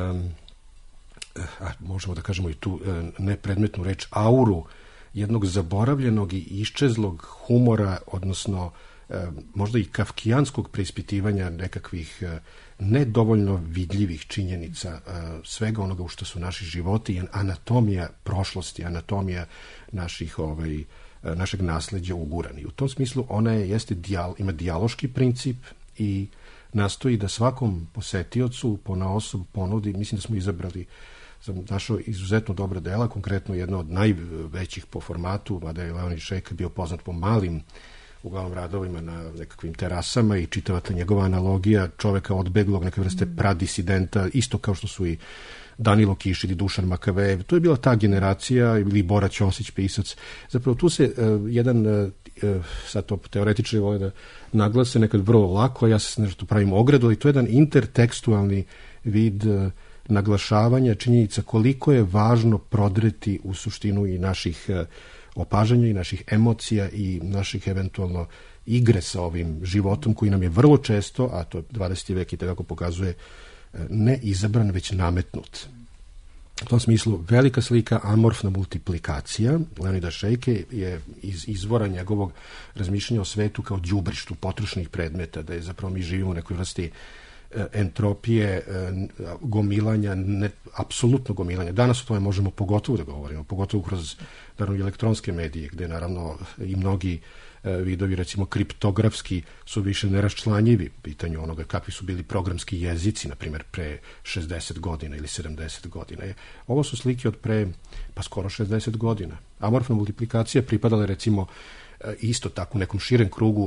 a možemo da kažemo i tu e, nepredmetnu reč, auru jednog zaboravljenog i iščezlog humora, odnosno e, možda i kafkijanskog preispitivanja nekakvih e, nedovoljno vidljivih činjenica svega onoga u što su naši životi, anatomija prošlosti, anatomija naših, ovaj, našeg nasleđa ugurani. U tom smislu ona je, jeste dijal, ima dijaloški princip i nastoji da svakom posetiocu ponaosob ponudi, mislim da smo izabrali, sam našao izuzetno dobra dela, konkretno jedno od najvećih po formatu, mada je Leonid Šejka bio poznat po malim uglavnom radovima na nekakvim terasama, i čitava ta njegova analogija čoveka odbeglog, neke vrste pradisidenta, isto kao što su i Danilo Kišid i Dušan Makavejev. To je bila ta generacija, ili Bora Ćosić, pisac. Zapravo tu se uh, jedan, uh, sad to teoretičari vole da naglase nekad vrlo lako, ja se nešto pravim ogradu, ali to je jedan intertekstualni vid uh, naglašavanja činjenica koliko je važno prodreti u suštinu i naših uh, opažanja i naših emocija i naših eventualno igre sa ovim životom koji nam je vrlo često, a to dvadeseti vek i tako pokazuje, ne izabran, već nametnut. U tom smislu velika slika, amorfna multiplikacija Leonida Šejke je iz izvora njegovog razmišljanja o svetu kao đubrištu potrošnih predmeta, da je zapravo mi živimo u nekoj vrsti entropije, gomilanja, ne, apsolutno gomilanja. Danas o tome možemo pogotovo da govorimo, pogotovo kroz naravno, elektronske medije, gde naravno i mnogi vidovi, recimo kriptografski, su više neraščlanjivi pitanju onoga kakvi su bili programski jezici, na primjer, pre šezdeset godina ili sedamdeset godina. Ovo su slike od pre, pa skoro šezdeset godina. Amorfna multiplikacija pripadala recimo isto tako u nekom širem krugu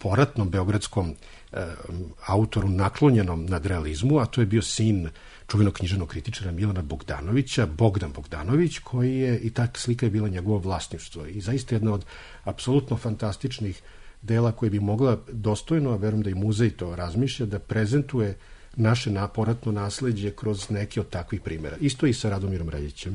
poratnom beogradskom e, autoru naklonjenom nadrealizmu, a to je bio sin čuvenog književnog kritičara Milana Bogdanovića, Bogdan Bogdanović, koji je, i ta slika je bila njegovo vlasništvo. I zaista jedna od apsolutno fantastičnih dela koje bi mogla dostojno, a verujem da i muzej to razmišlja, da prezentuje naše poratno nasleđe kroz neke od takvih primjera. Isto i sa Radomirom Reljićem.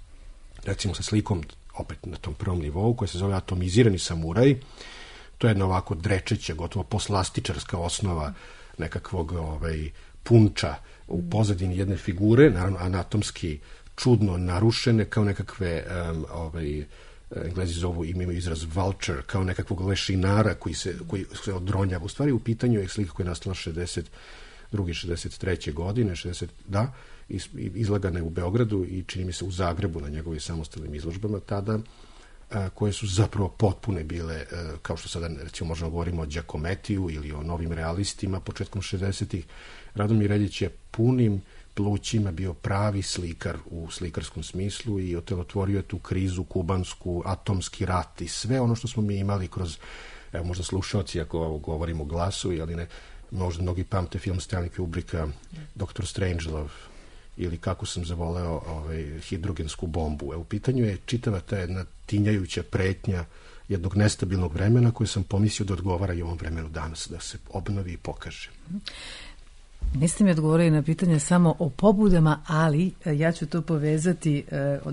Recimo sa slikom, opet na tom prvom nivou, koja se zove Atomizirani samuraj. To je jedna ovako drečeća, gotovo poslastičarska osnova nekakvog ovaj, punča u pozadini jedne figure, naravno anatomski čudno narušene, kao nekakve um, ovaj, Englezi zovu, imaju izraz vulture, kao nekakvog lešinara koji se, koji se odronjava. U stvari u pitanju je slika koja je nastala šezdeset druge šezdeset treće godine, šezdeset, da, izlagana je u Beogradu i čini mi se u Zagrebu na njegovim samostalnim izložbama tada, a, koje su zapravo potpune bile, a, kao što sada recimo možemo govorimo o Giacomettiju ili o novim realistima početkom šezdesetih. Radomir Reljić je punim plućima bio pravi slikar u slikarskom smislu i otelotvorio je tu krizu kubansku, atomski rat i sve ono što smo mi imali kroz, evo možda slušalci ako govorimo o glasu, ali ne, možda mnogi pamte film Stanley Kubricka doktor Strangelove ili Kako sam zavoleo ovaj, hidrogensku bombu. E, u pitanju je čitava ta jedna tinjajuća pretnja jednog nestabilnog vremena koje sam pomislio da odgovara i ovom vremenu danas, da se obnovi i pokaže. Niste mi odgovorili na pitanje samo o pobudama, ali ja ću to povezati,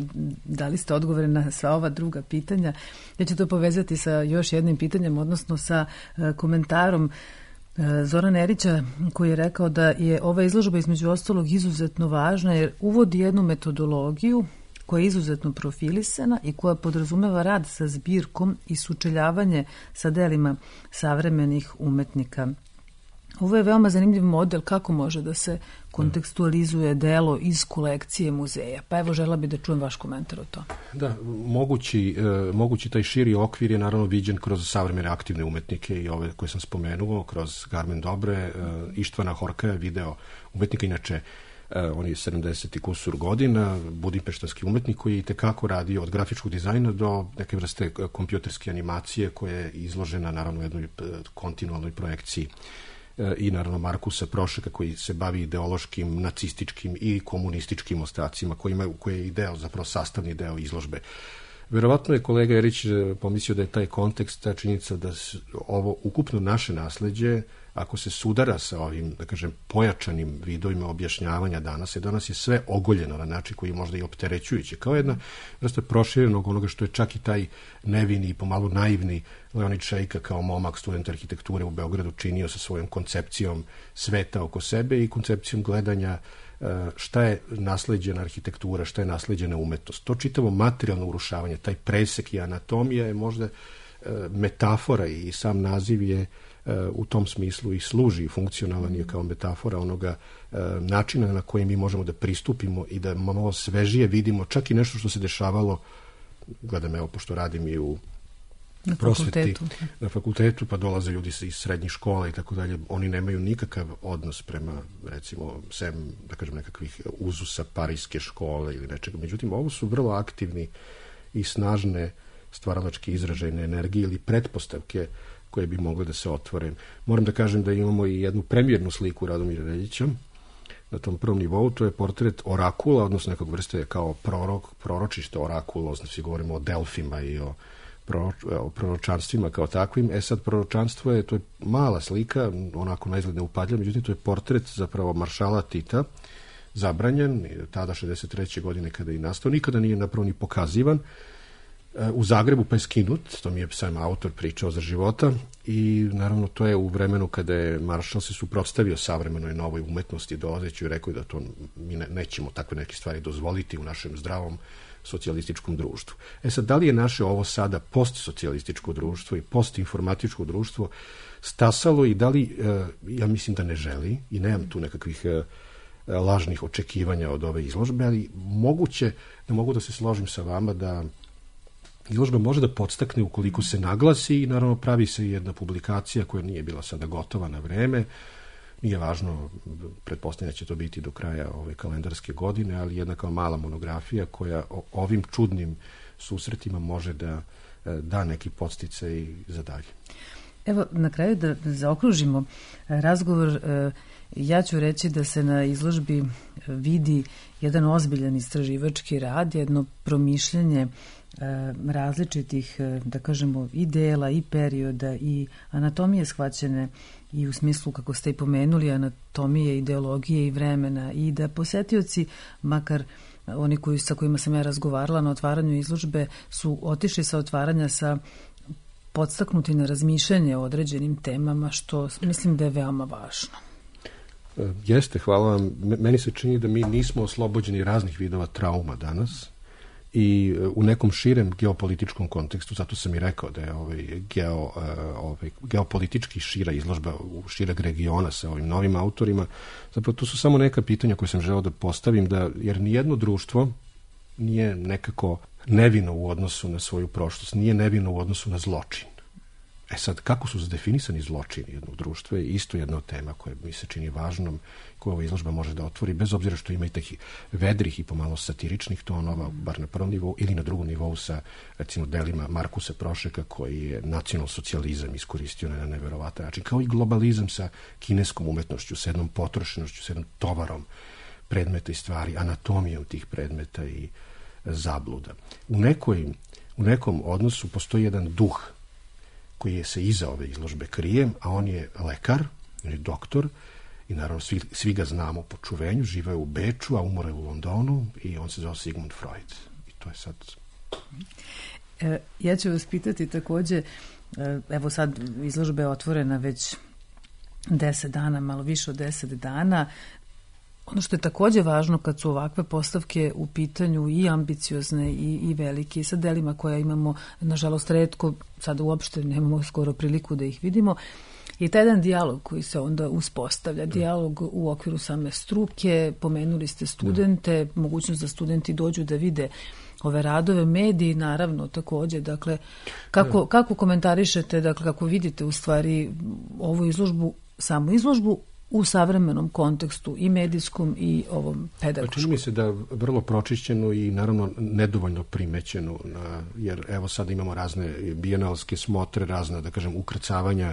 dali ste odgovore na sva ova druga pitanja, ja ću to povezati sa još jednim pitanjem, odnosno sa komentarom Zorana Erića koji je rekao da je ova izložba između ostalog izuzetno važna jer uvodi jednu metodologiju koja je izuzetno profilisana i koja podrazumeva rad sa zbirkom i sučeljavanje sa delima savremenih umetnika. Ovo je veoma zanimljiv model kako može da se kontekstualizuje delo iz kolekcije muzeja. Pa evo, žela bi da čujem vaš komentar o to. Da, mogući, e, mogući taj širi okvir je naravno viđen kroz savremene aktivne umetnike i ove koje sam spomenuo, kroz Garmen Dobre, e, Ištvana Horkaja, video umetnika, inače e, on je sedamdeset i kusur godina, budimpeštanski umetnik koji je itekako radio od grafičkog dizajna do neke vrste kompjuterske animacije koja je izložena naravno u jednoj kontinualnoj projekciji i naravno Markusa Prošeka koji se bavi ideološkim, nacističkim i komunističkim ostacima koji imaju, koji je deo, zapravo sastavni deo izložbe. Verovatno je kolega Erić pomislio da je taj kontekst, ta činjenica da ovo ukupno naše nasleđe, ako se sudara sa ovim, da kažem, pojačanim vidovima objašnjavanja danas, je danas je sve ogoljeno na način koji je možda i opterećujući, kao jedna vrsta proširenog onoga što je čak i taj nevini i pomalo naivni Leonid Šejka kao momak student arhitekture u Beogradu činio sa svojom koncepcijom sveta oko sebe i koncepcijom gledanja šta je nasleđena arhitektura, šta je nasleđena umetnost. To čitavo materijalno urušavanje, taj presek i anatomija je možda metafora i sam naziv je u tom smislu i služi funkcionalan je kao metafora onoga načina na koji mi možemo da pristupimo i da malo svežije vidimo čak i nešto što se dešavalo, gledam evo pošto radim i u na prosveti, fakultetu. na fakultetu, pa dolaze ljudi iz srednjih škola i tako dalje, oni nemaju nikakav odnos prema, recimo, sem, da kažem, nekakvih uzusa parijske škole ili nečega. Međutim, ovo su vrlo aktivni i snažne stvaralačke izražajne energije ili pretpostavke koje bi mogle da se otvore. Moram da kažem da imamo i jednu premijernu sliku Radomira Reljića na tom prvom nivou, to je portret orakula, odnosno nekog vrste kao prorok, proročište orakula, odnosno govorimo o delfima i o o proročanstvima kao takvim. E sad, proročanstvo je, to je mala slika, onako naizgled neupadljiva, međutim to je portret zapravo maršala Tita, zabranjen, tada šezdeset treće godine kada je nastao, nikada nije napravo ni pokazivan, u Zagrebu pa je skinut, to mi je sam autor pričao za života i naravno to je u vremenu kada je maršal se suprotstavio savremenoj novoj umetnosti dolazeći i rekao da to mi ne, nećemo takve neke stvari dozvoliti u našem zdravom socijalističkom društvu. E sad, da li je naše ovo sada postsocijalističko društvo i postinformatičko društvo stasalo i da li, ja mislim da ne želi i nemam tu nekakvih lažnih očekivanja od ove izložbe, ali moguće da mogu da se složim sa vama da izložba može da podstakne ukoliko se naglasi i naravno pravi se jedna publikacija koja nije bila sada gotova na vreme. Nije važno, pretpostavljam da će to biti do kraja ove kalendarske godine, ali jedna kao mala monografija koja ovim čudnim susretima može da da neki podsticaj za dalje. Evo, na kraju da zaokružimo razgovor, ja ću reći da se na izložbi vidi jedan ozbiljan istraživački rad, jedno promišljanje različitih, da kažemo, i dela, i perioda, i anatomije shvaćene i u smislu, kako ste i pomenuli, anatomije, ideologije i vremena, i da posetioci, makar oni koji, sa kojima sam ja razgovarala na otvaranju izložbe, su otišli sa otvaranja sa podstaknuti na razmišljanje o određenim temama, što mislim da je veoma važno. Jeste, hvala vam. Meni se čini da mi nismo oslobođeni raznih vidova trauma danas i u nekom širem geopolitičkom kontekstu, zato sam i rekao da je ovaj geo, ovaj, geopolitički šira izložba u šireg regiona sa ovim novim autorima. Zapravo to su samo neka pitanja koje sam želeo da postavim, da, jer nijedno društvo nije nekako nevino u odnosu na svoju prošlost, nije nevino u odnosu na zločin. E sad, kako su zdefinisani zločini jednog društva je isto jedna od tema koja mi se čini važnom, koja ova izložba može da otvori, bez obzira što ima i takih vedrih i pomalo satiričnih tonova, bar na prvom nivou, ili na drugom nivou sa, recimo, delima Markusa Prošeka, koji je nacionalsocijalizam iskoristio na neverovatan način, kao i globalizam sa kineskom umetnošću, sa jednom potrošenošću, sa jednom tovarom predmeta i stvari, anatomijom tih predmeta i zabluda. U, nekoj, u nekom odnosu postoji jedan duh koji je se iza ove izložbe krije, a on je lekar, on je doktor, i naravno svi, svi ga znamo po čuvenju, žive u Beču, a umore u Londonu, i on se zove Sigmund Freud. I to je sad... E, ja ću vas pitati takođe, evo sad izložba je otvorena već deset dana, malo više od deset dana. Ono što je takođe važno kad su ovakve postavke u pitanju i ambiciozne i, i velike, i sa delima koja imamo, nažalost, retko, sada uopšte nemamo skoro priliku da ih vidimo, je taj jedan dijalog koji se onda uspostavlja, dijalog u okviru same struke, pomenuli ste studente, mogućnost da studenti dođu da vide ove radove, mediji naravno takođe, dakle, kako, kako komentarišete, dakle, kako vidite u stvari ovu izložbu, samu izložbu, u savremenom kontekstu i medijskom i ovom pedagoškom? Čini mi se da vrlo pročišćenu i naravno nedovoljno primećenu, na, jer evo sad imamo razne bijenalske smotre, razne, da kažem, ukrcavanja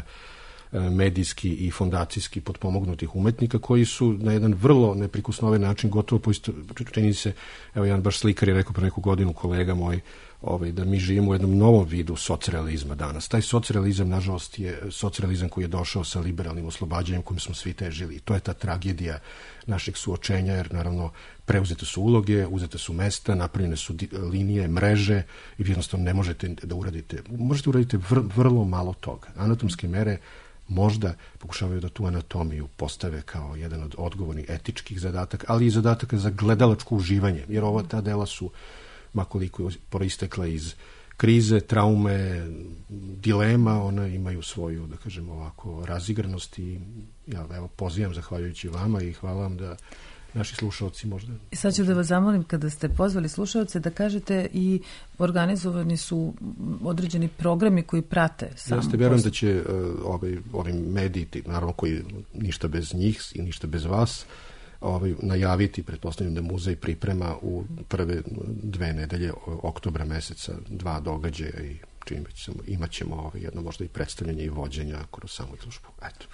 medijski i fondacijski potpomognutih umetnika koji su na jedan vrlo neprikosnoven način gotovo poisto, čini se, evo jedan baš slikar je rekao pre neku godinu, kolega moj, ovaj, da mi živimo u jednom novom vidu socrealizma danas. Taj socrealizam, nažalost, je socrealizam koji je došao sa liberalnim oslobađanjem kojim smo svi težili. To je ta tragedija našeg suočenja, jer naravno preuzete su uloge, uzete su mesta, napravljene su linije, mreže i jednostavno ne možete da uradite, možete uraditi vr, vrlo malo toga. Anatomske mere možda pokušavaju da tu anatomiju postave kao jedan od odgovornih etičkih zadataka, ali i zadataka za gledalačko uživanje, jer ova ta dela su, makoliko proistekla iz krize, traume, dilema, one imaju svoju, da kažem ovako, razigranost i ja evo pozivam, zahvaljujući vama, i hvala vam da naši slušalci možda... I sad ću da vas zamolim, kada ste pozvali slušalce, da kažete i organizovani su određeni programi koji prate sam. Ja ste vjerujem da će uh, ovaj, ovi mediji, naravno koji ništa bez njih i ništa bez vas, ovaj, najaviti, pretpostavljam da muzej priprema u prve dve nedelje oktobra meseca dva događaja i čini ćemo, imat ćemo ovaj, jedno možda i predstavljanje i vođenja kroz samu izložbu. Eto.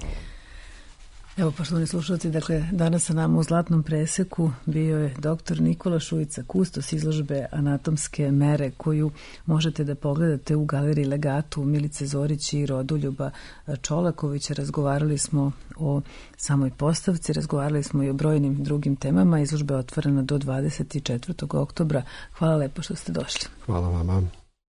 Evo, poštovani slušalci, dakle, danas sa nama u Zlatnom preseku bio je doktor Nikola Šujica, kustos izložbe Anatomske mere, koju možete da pogledate u galeriji Legatu Milice Zorić i Rodoljuba Čolakovića. Razgovarali smo o samoj postavci, razgovarali smo i o brojnim drugim temama. Izložba je otvorena do dvadeset četvrtog oktobra. Hvala lepo što ste došli. Hvala vama.